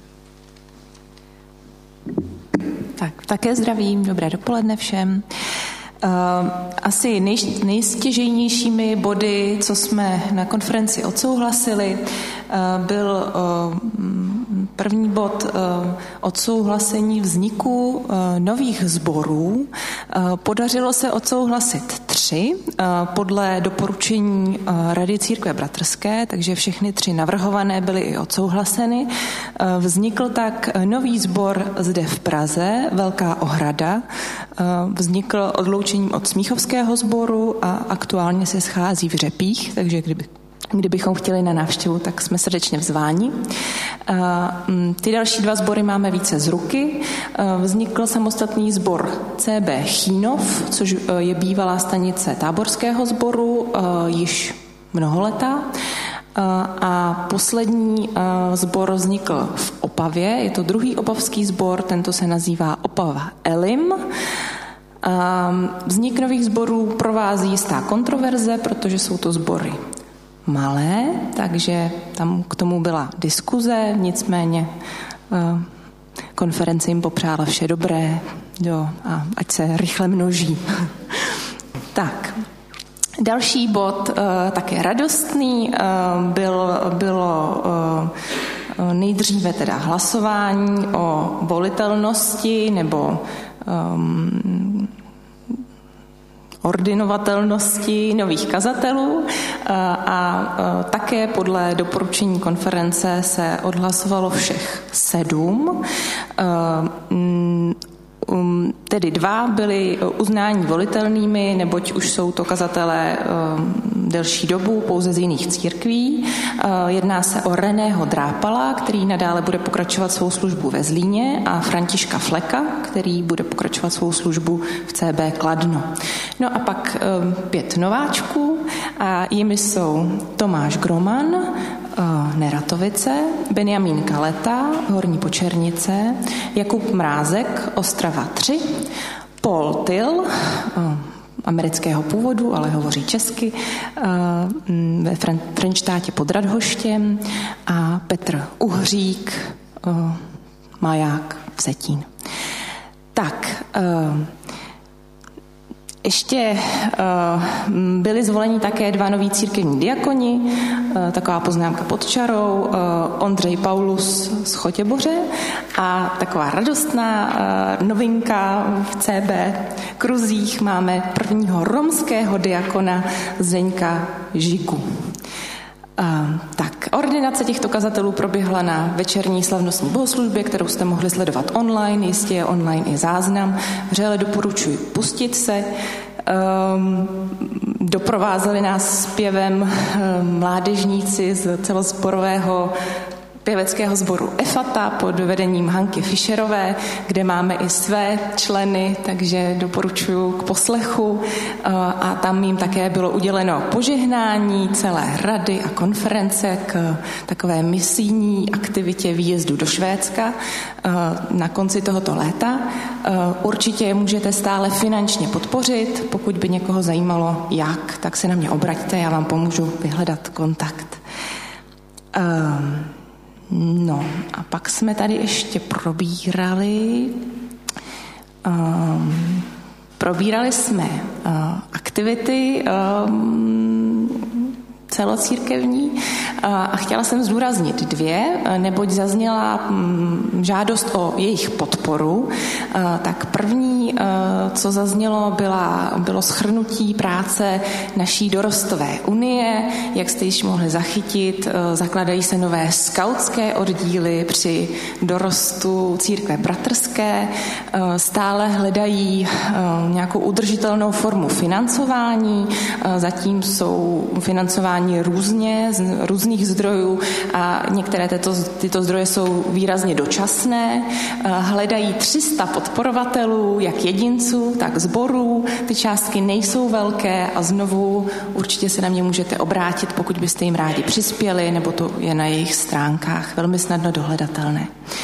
Tak, také zdravím, dobré dopoledne všem. Asi nej, nejstěžejnějšími body, co jsme na konferenci odsouhlasili, byl první bod odsouhlasení vzniku nových sborů. Podařilo se odsouhlasit tři podle doporučení Rady Církve bratrské, takže všechny tři navrhované byly i odsouhlaseny. Vznikl tak nový sbor zde v Praze, Velká Ohrada. Vznikl odloučením od Smíchovského sboru a aktuálně se schází v Řepích, takže kdyby Kdybychom chtěli na návštěvu, tak jsme srdečně vzváni. Ty další dva sbory máme více z ruky. Vznikl samostatný sbor C B Chínov, což je bývalá stanice táborského sboru, již mnoholetá. A poslední sbor vznikl v Opavě. Je to druhý opavský sbor, tento se nazývá Opava Elim. Vznik nových sborů provází jistá kontroverze, protože jsou to sbory malé, takže tam k tomu byla diskuze, nicméně konference jim popřála vše dobré, jo, a ať se rychle množí. Tak, další bod, také radostný, byl, bylo nejdříve teda hlasování o volitelnosti nebo um, ordinovatelnosti nových kazatelů a také podle doporučení konference se odhlasovalo všech sedm. Tedy dva byli uznáni volitelnými, neboť už jsou to kazatelé delší dobu, pouze z jiných církví. Jedná se o Reného Drápala, který nadále bude pokračovat svou službu ve Zlíně, a Františka Fleka, který bude pokračovat svou službu v C B Kladno. No a pak pět nováčků a jimi jsou Tomáš Groman, Neratovice, Benjamín Kaleta, Horní Počernice, Jakub Mrázek, Ostrava tři, Paul Till, amerického původu, ale hovoří česky, ve Frenštátě pod Radhoštěm, a Petr Uhřík, Maják, Vsetín. Tak, ještě byli zvoleni také dva noví církevní diakoni, taková poznámka pod čarou, Ondřej Paulus z Chotěboře a taková radostná novinka v C B Kruzích máme prvního romského diakona Zdeňka Žigu. Tak, ordinace těchto kazatelů proběhla na večerní slavnostní bohoslužbě, kterou jste mohli sledovat online, jistě je online i záznam. Vřele doporučuji pustit se. Um, doprovázeli nás zpěvem um, mládežníci z celozborového pěveckého sboru Efata pod vedením Hanky Fischerové, kde máme i své členy, takže doporučuji k poslechu. A tam jim také bylo uděleno požehnání celé rady a konference k takové misijní aktivitě výjezdu do Švédska na konci tohoto léta. Určitě je můžete stále finančně podpořit. Pokud by někoho zajímalo jak, tak se na mě obraťte, já vám pomůžu vyhledat kontakt. No a pak jsme tady ještě probírali um, probírali jsme uh, aktivity um, celocírkevní a chtěla jsem zdůraznit dvě, neboť zazněla žádost o jejich podporu. Tak první, co zaznělo, byla, bylo shrnutí práce naší dorostové unie. Jak jste již mohli zachytit, zakladají se nové skautské oddíly při dorostu církve bratrské, stále hledají nějakou udržitelnou formu financování, zatím jsou financováni různě, z různých zdrojů a některé tyto, tyto zdroje jsou výrazně dočasné, hledají tři sta podporovatelů, jak jedinců, tak sborů, ty částky nejsou velké a znovu určitě se na mě můžete obrátit, pokud byste jim rádi přispěli, nebo to je na jejich stránkách velmi snadno dohledatelné.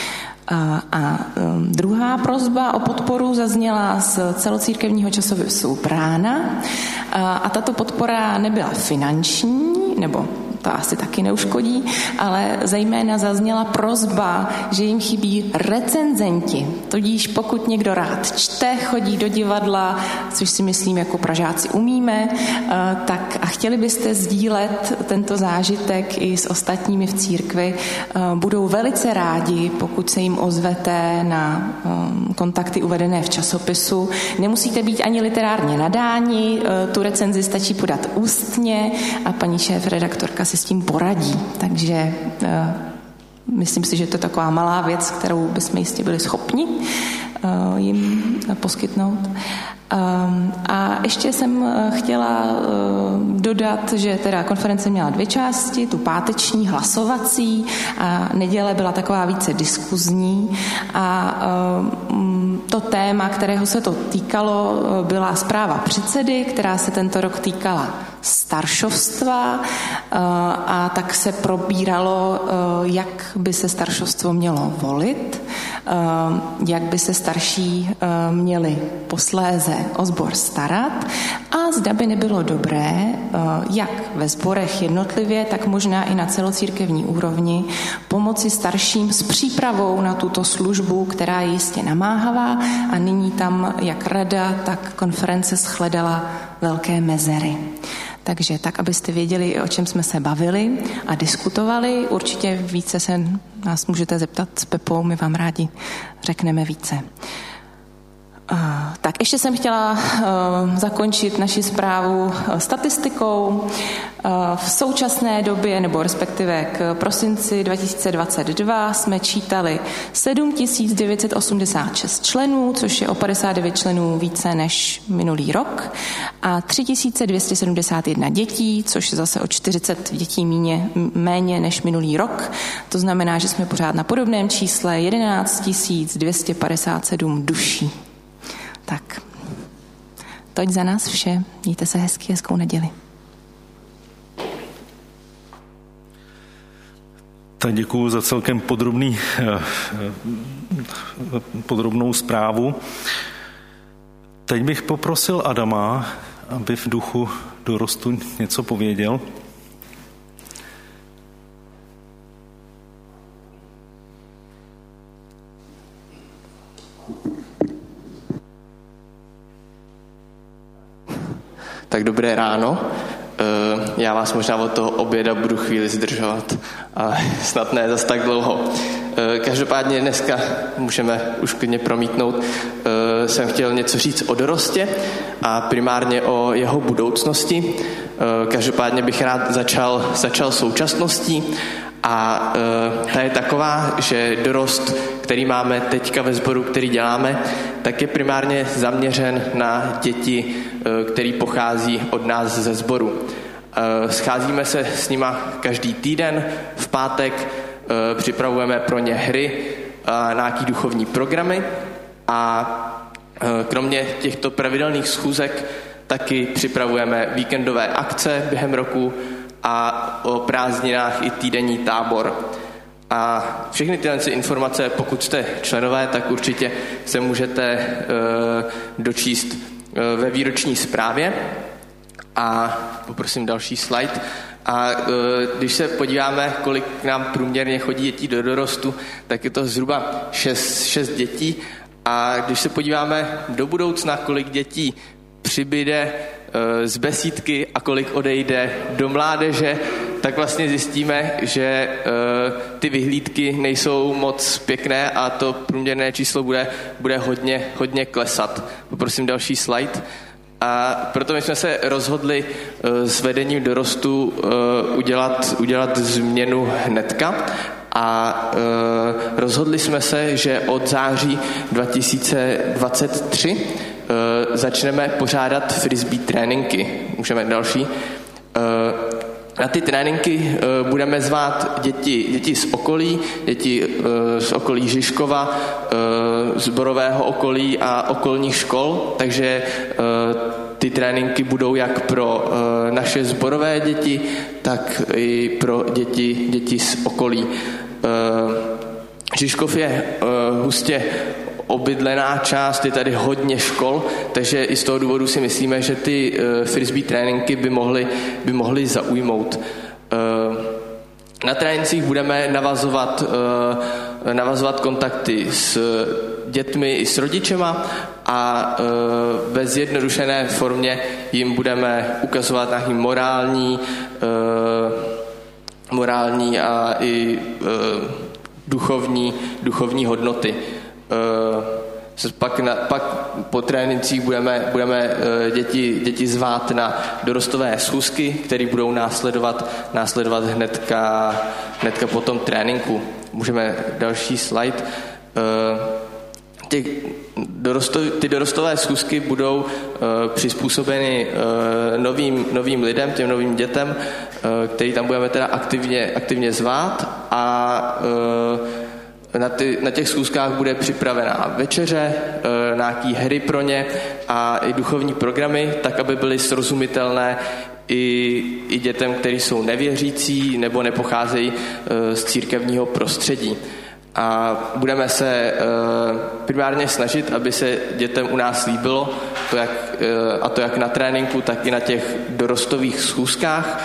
A, a um, druhá prosba o podporu zazněla z celocírkevního časopisu Brána a, a tato podpora nebyla finanční, nebo to asi taky neuškodí, ale zejména zazněla prosba, že jim chybí recenzenti. Tudíž pokud někdo rád čte, chodí do divadla, což si myslím jako Pražáci umíme, tak a chtěli byste sdílet tento zážitek i s ostatními v církvi, budou velice rádi, pokud se jim ozvete na kontakty uvedené v časopisu. Nemusíte být ani literárně nadáni, tu recenzi stačí podat ústně a paní šéfredaktorka si s tím poradí. Takže uh, myslím si, že to je taková malá věc, kterou bychom jistě byli schopni uh, jim poskytnout. Um, a ještě jsem chtěla uh, dodat, že teda konference měla dvě části, tu páteční hlasovací a neděle byla taková více diskuzní a um, to téma, kterého se to týkalo, byla zpráva předsedy, která se tento rok týkala staršovstva a tak se probíralo, jak by se staršovstvo mělo volit, jak by se starší měli posléze o sbor starat a zda by nebylo dobré, jak ve sborech jednotlivě, tak možná i na celocírkevní úrovni, pomoci starším s přípravou na tuto službu, která je jistě namáhavá a nyní tam jak rada, tak konference shledala velké mezery. Takže tak, abyste věděli, o čem jsme se bavili a diskutovali, určitě více se nás můžete zeptat s Pepou, my vám rádi řekneme více. Uh, tak ještě jsem chtěla uh, zakončit naši zprávu statistikou. Uh, v současné době, nebo respektive k prosinci dva tisíce dvacet dva jsme čítali sedm tisíc devět set osmdesát šest členů, což je o padesát devět členů více než minulý rok, a tři tisíce dvě stě sedmdesát jedna dětí, což je zase o čtyřicet dětí méně, méně než minulý rok. To znamená, že jsme pořád na podobném čísle jedenáct tisíc dvě stě padesát sedm duší. Tak, toť za nás vše. Mějte se hezky, hezkou neděli. Tak děkuju za celkem podrobný, podrobnou zprávu. Teď bych poprosil Adama, aby v duchu dorostu něco pověděl. Tak dobré ráno. Já vás možná od toho oběda budu chvíli zdržovat, ale snad ne zas tak dlouho. Každopádně dneska můžeme už klidně promítnout. Jsem chtěl něco říct o dorostě a primárně o jeho budoucnosti. Každopádně bych rád začal, začal současností. A e, ta je taková, že dorost, který máme teďka ve sboru, který děláme, tak je primárně zaměřen na děti, e, který pochází od nás ze sboru. E, scházíme se s nima každý týden, v pátek e, připravujeme pro ně hry a nějaký duchovní programy a e, kromě těchto pravidelných schůzek taky připravujeme víkendové akce během roku a o prázdninách i týdenní tábor. A všechny tyhle informace, pokud jste členové, tak určitě se můžete e, dočíst e, ve výroční zprávě. A poprosím další slide. A e, když se podíváme, kolik nám průměrně chodí dětí do dorostu, tak je to zhruba šest dětí. A když se podíváme do budoucna, kolik dětí přibyde z besídky a kolik odejde do mládeže, tak vlastně zjistíme, že ty vyhlídky nejsou moc pěkné a to průměrné číslo bude, bude hodně, hodně klesat. Poprosím další slide. A proto my jsme se rozhodli s vedením dorostu udělat, udělat změnu hnedka a rozhodli jsme se, že od září dva tisíce dvacet tři začneme pořádat frisbee tréninky. Můžeme další. Na ty tréninky budeme zvát děti, děti z okolí, děti z okolí Žižkova, z Borového okolí a okolních škol, takže ty tréninky budou jak pro naše sborové děti, tak i pro děti, děti z okolí. Žižkov je hustě obydlená část, je tady hodně škol, takže i z toho důvodu si myslíme, že ty uh, frisbee tréninky by mohly, by mohly zaujmout. Uh, na trénincích budeme navazovat, uh, navazovat kontakty s dětmi i s rodičema a uh, ve zjednodušené formě jim budeme ukazovat nějaký morální, uh, morální a i uh, duchovní, duchovní hodnoty. Uh, pak, na, pak po trénincích budeme, budeme uh, děti, děti zvát na dorostové schůzky, které budou následovat, následovat hnedka, hnedka po tom tréninku. Můžeme další slide. Uh, ty, dorostov, ty dorostové schůzky budou uh, přizpůsobeny uh, novým, novým lidem, těm novým dětem, uh, který tam budeme teda aktivně, aktivně zvát a uh, Na, ty, na těch schůzkách bude připravená večeře, e, nějaký hry pro ně a i duchovní programy, tak, aby byly srozumitelné i, i dětem, kteří jsou nevěřící nebo nepocházejí e, z církevního prostředí. A budeme se e, primárně snažit, aby se dětem u nás líbilo, to jak, e, a to jak na tréninku, tak i na těch dorostových schůzkách.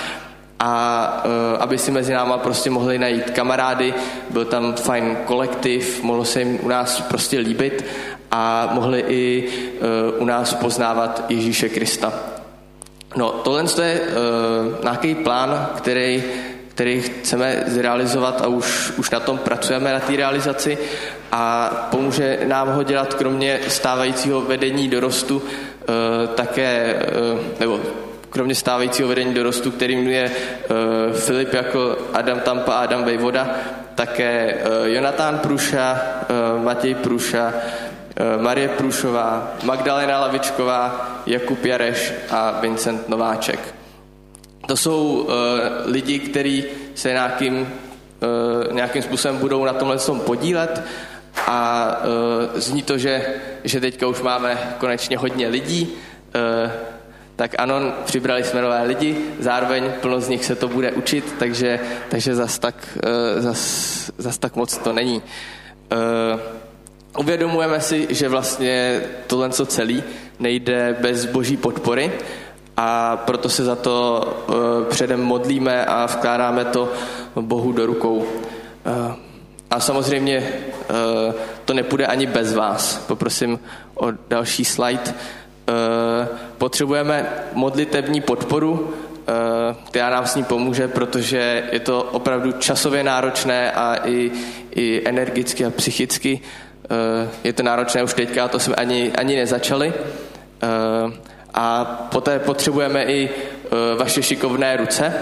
A uh, aby si mezi náma prostě mohli najít kamarády, byl tam fajn kolektiv, mohlo se jim u nás prostě líbit a mohli i uh, u nás poznávat Ježíše Krista. No, tohle je uh, nějaký plán, který, který chceme zrealizovat a už, už na tom pracujeme, na té realizaci a pomůže nám ho dělat kromě stávajícího vedení dorostu uh, také, uh, nebo kromě stávajícího vedení dorostu, kterým je uh, Filip jako Adam Tampa a Adam Vejvoda, také uh, Jonatán Průša, uh, Matěj Průša, uh, Marie Průšová, Magdalena Lavičková, Jakub Jareš a Vincent Nováček. To jsou uh, lidi, kteří se nějakým, uh, nějakým způsobem budou na tomhle podílet a uh, zní to, že, že teďka už máme konečně hodně lidí, uh, tak ano, přibrali jsme nové lidi, zároveň plno z nich se to bude učit, takže, takže zas, tak, zas, zas tak moc to není. Uh, uvědomujeme si, že vlastně tohle co celý nejde bez boží podpory a proto se za to uh, předem modlíme a vkládáme to Bohu do rukou. Uh, a samozřejmě uh, to nepůjde ani bez vás. Poprosím o další slide. Potřebujeme modlitební podporu, která nám s ní pomůže, protože je to opravdu časově náročné a i, i energicky a psychicky. Je to náročné už teďka, to jsme ani, ani nezačali. A poté potřebujeme i vaše šikovné ruce.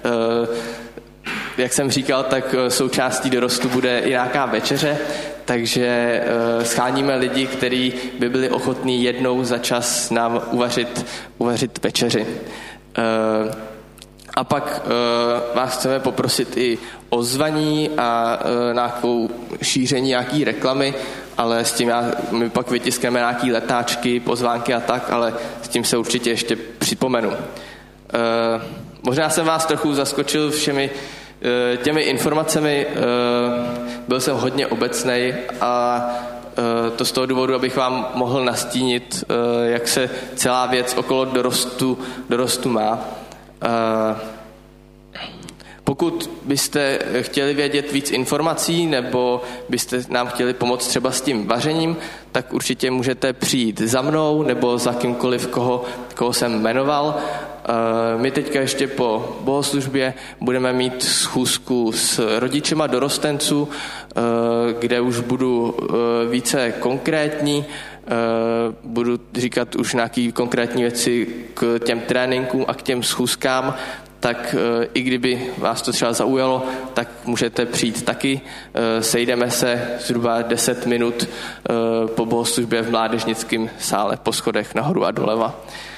Jak jsem říkal, tak součástí dorostu bude i nějaká večeře, takže uh, scháníme lidi, kteří by byli ochotní jednou za čas nám uvařit, uvařit večeři. Uh, a pak uh, vás chceme poprosit i o zvaní a uh, nějakou šíření nějaký reklamy, ale s tím já, my pak vytiskneme nějaký letáčky, pozvánky a tak, ale s tím se určitě ještě připomenu. Uh, možná jsem vás trochu zaskočil všemi těmi informacemi, byl jsem hodně obecnej a to z toho důvodu, abych vám mohl nastínit, jak se celá věc okolo dorostu, dorostu má. Pokud byste chtěli vědět víc informací nebo byste nám chtěli pomoct třeba s tím vařením, tak určitě můžete přijít za mnou nebo za kýmkoliv, koho, koho jsem jmenoval. My teďka ještě po bohoslužbě budeme mít schůzku s rodičema dorostenců, kde už budu více konkrétní, budu říkat už nějaké konkrétní věci k těm tréninkům a k těm schůzkám, tak i kdyby vás to třeba zaujalo, tak můžete přijít taky. Sejdeme se zhruba deset minut po bohoslužbě v mládežnickém sále po schodech nahoru a doleva.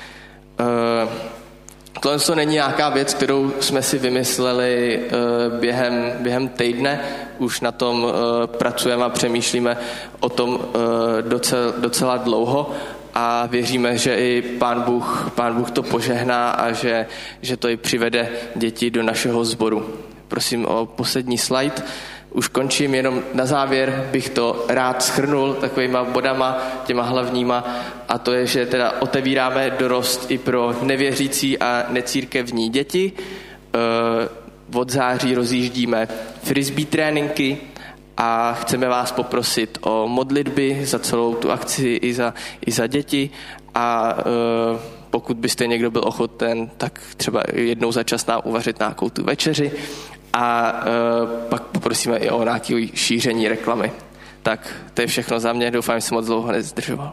Tohle to není nějaká věc, kterou jsme si vymysleli během, během týdne. Už na tom pracujeme a přemýšlíme o tom docela, docela dlouho a věříme, že i Pán Bůh, Pán Bůh to požehná a že, že to i přivede děti do našeho sboru. Prosím o poslední slide. Už končím, jenom na závěr bych to rád shrnul takovýma bodama, těma hlavníma, a to je, že teda otevíráme dorost i pro nevěřící a necírkevní děti. Od září rozjíždíme frisbee tréninky a chceme vás poprosit o modlitby za celou tu akci i za, i za děti a pokud byste někdo byl ochoten, tak třeba jednou za čas nám uvařit nějakou tu večeři. A uh, pak poprosíme i o nějaké šíření reklamy. Tak to je všechno za mě, doufám, že jsem moc dlouho nezdržoval.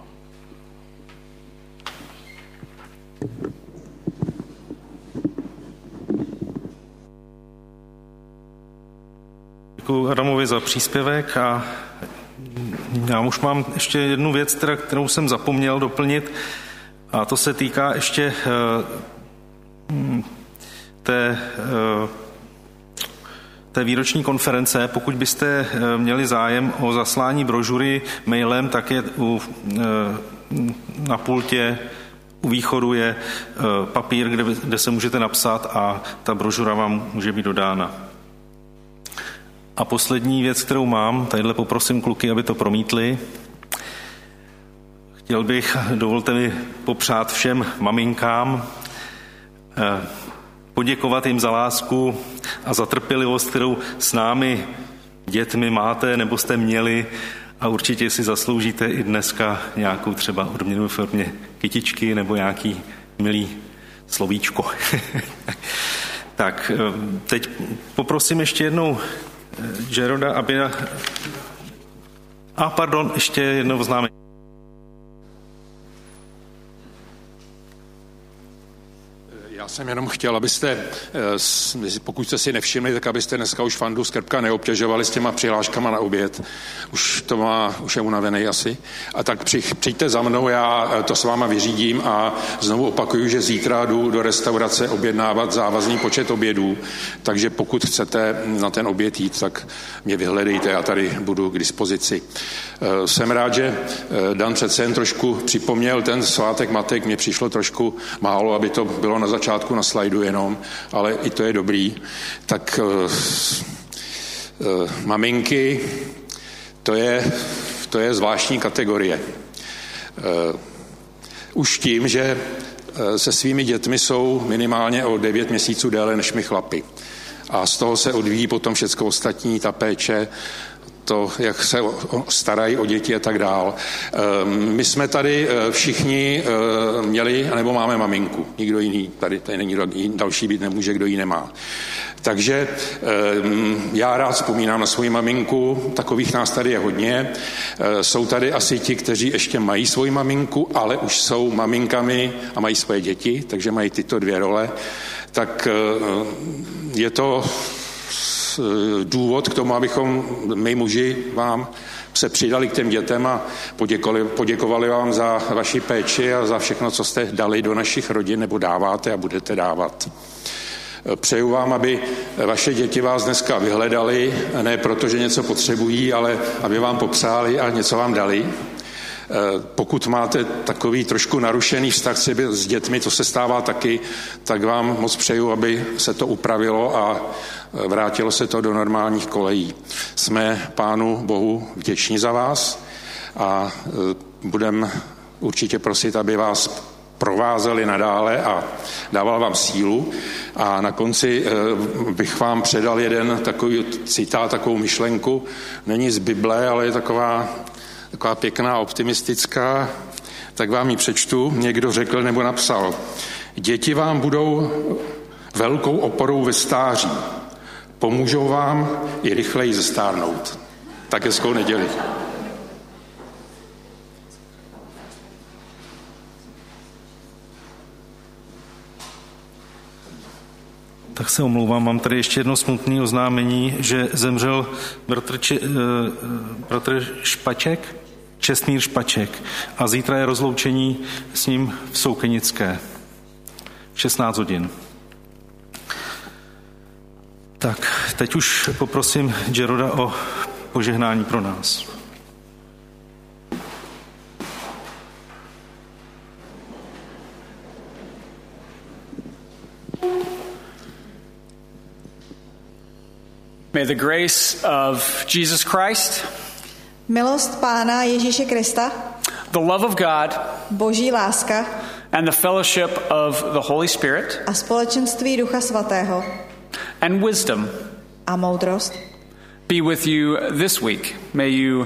Děkuji Adamovi za příspěvek a já už mám ještě jednu věc, teda, kterou jsem zapomněl doplnit, a to se týká ještě uh, té uh, té výroční konference. Pokud byste měli zájem o zaslání brožury mailem, tak je u, na pultě u východu je papír, kde, kde se můžete napsat a ta brožura vám může být dodána. A poslední věc, kterou mám, tadyhle poprosím kluky, aby to promítli. Chtěl bych, dovolte mi popřát všem maminkám, poděkovat jim za lásku a za trpělivost, kterou s námi dětmi máte nebo jste měli, a určitě si zasloužíte i dneska nějakou třeba odměnu v formě kytičky nebo nějaký milý slovíčko. Tak teď poprosím ještě jednou Jeroda, aby... A pardon, ještě jednou oznámení. Já jsem jenom chtěl, abyste, pokud jste si nevšimli, tak abyste dneska už Fandu Skrbka neobtěžovali s těma přihláškama na oběd. Už to má, už je unavený asi. A tak při, přijďte za mnou, já to s váma vyřídím a znovu opakuju, že zítra jdu do restaurace objednávat závazný počet obědů, takže pokud chcete na ten oběd jít, tak mě vyhledejte, já tady budu k dispozici. Jsem rád, že Dan přece jen trošku připomněl ten svátek matek, mně přišlo trošku málo, aby to bylo na začátku na slajdu jenom, ale i to je dobrý. Tak uh, uh, maminky, to je, to je zvláštní kategorie. Uh, už tím, že uh, se svými dětmi jsou minimálně o devět měsíců déle než my chlapi. A z toho se odvíjí potom všecko ostatní, ta péče, to, jak se starají o děti a tak dál. My jsme tady všichni měli, nebo máme maminku. Nikdo jiný, tady, tady není další být nemůže, kdo ji nemá. Takže já rád vzpomínám na svoji maminku, takových nás tady je hodně. Jsou tady asi ti, kteří ještě mají svoji maminku, ale už jsou maminkami a mají svoje děti, takže mají tyto dvě role. Tak je to důvod k tomu, abychom my muži vám se přidali k těm dětem a poděkovali, poděkovali vám za vaši péči a za všechno, co jste dali do našich rodin nebo dáváte a budete dávat. Přeju vám, aby vaše děti vás dneska vyhledali, ne proto, že něco potřebují, ale aby vám popřáli a něco vám dali. Pokud máte takový trošku narušený vztah s dětmi, to se stává taky, tak vám moc přeju, aby se to upravilo a vrátilo se to do normálních kolejí. Jsme Pánu Bohu vděční za vás a budeme určitě prosit, aby vás provázeli nadále a dával vám sílu. A na konci bych vám předal jeden takový citát, takovou myšlenku. Není z Bible, ale je taková, taková pěkná, optimistická. Tak vám ji přečtu. Někdo řekl nebo napsal: děti vám budou velkou oporou ve stáří. Pomůžou vám i rychleji zestárnout. Tak hezkou neděli. Tak se omlouvám, mám tady ještě jedno smutné oznámení, že zemřel bratr, Či, uh, bratr Špaček, Čestmír Špaček, a zítra je rozloučení s ním v Soukenické. šestnáct hodin. Tak, teď už poprosím Jeroda o požehnání pro nás. May the grace of Jesus Christ, milost Pána Ježíše Krista, the love of God, Boží láska and the fellowship of the Holy Spirit a společenství Ducha Svatého and wisdom a moudrost be with you this week. May you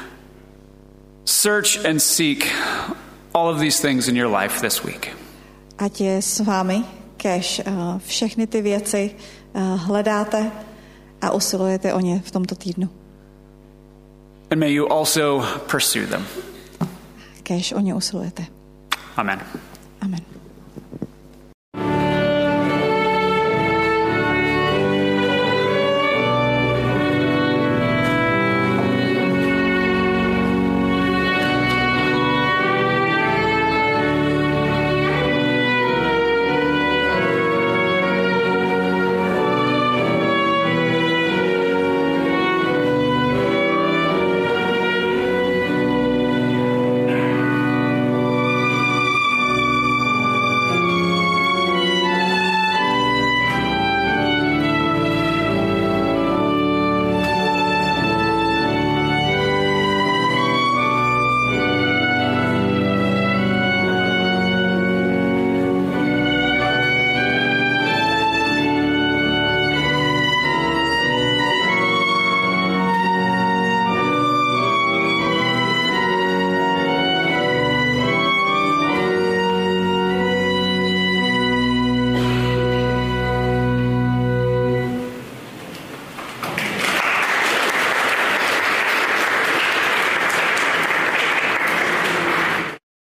search and seek all of these things in your life this week. Ať je s vámi, kež uh, všechny ty věci uh, hledáte a usilujete o ně v tomto týdnu. And may you also pursue them. Kéž o ně usilujete. Amen. Amen.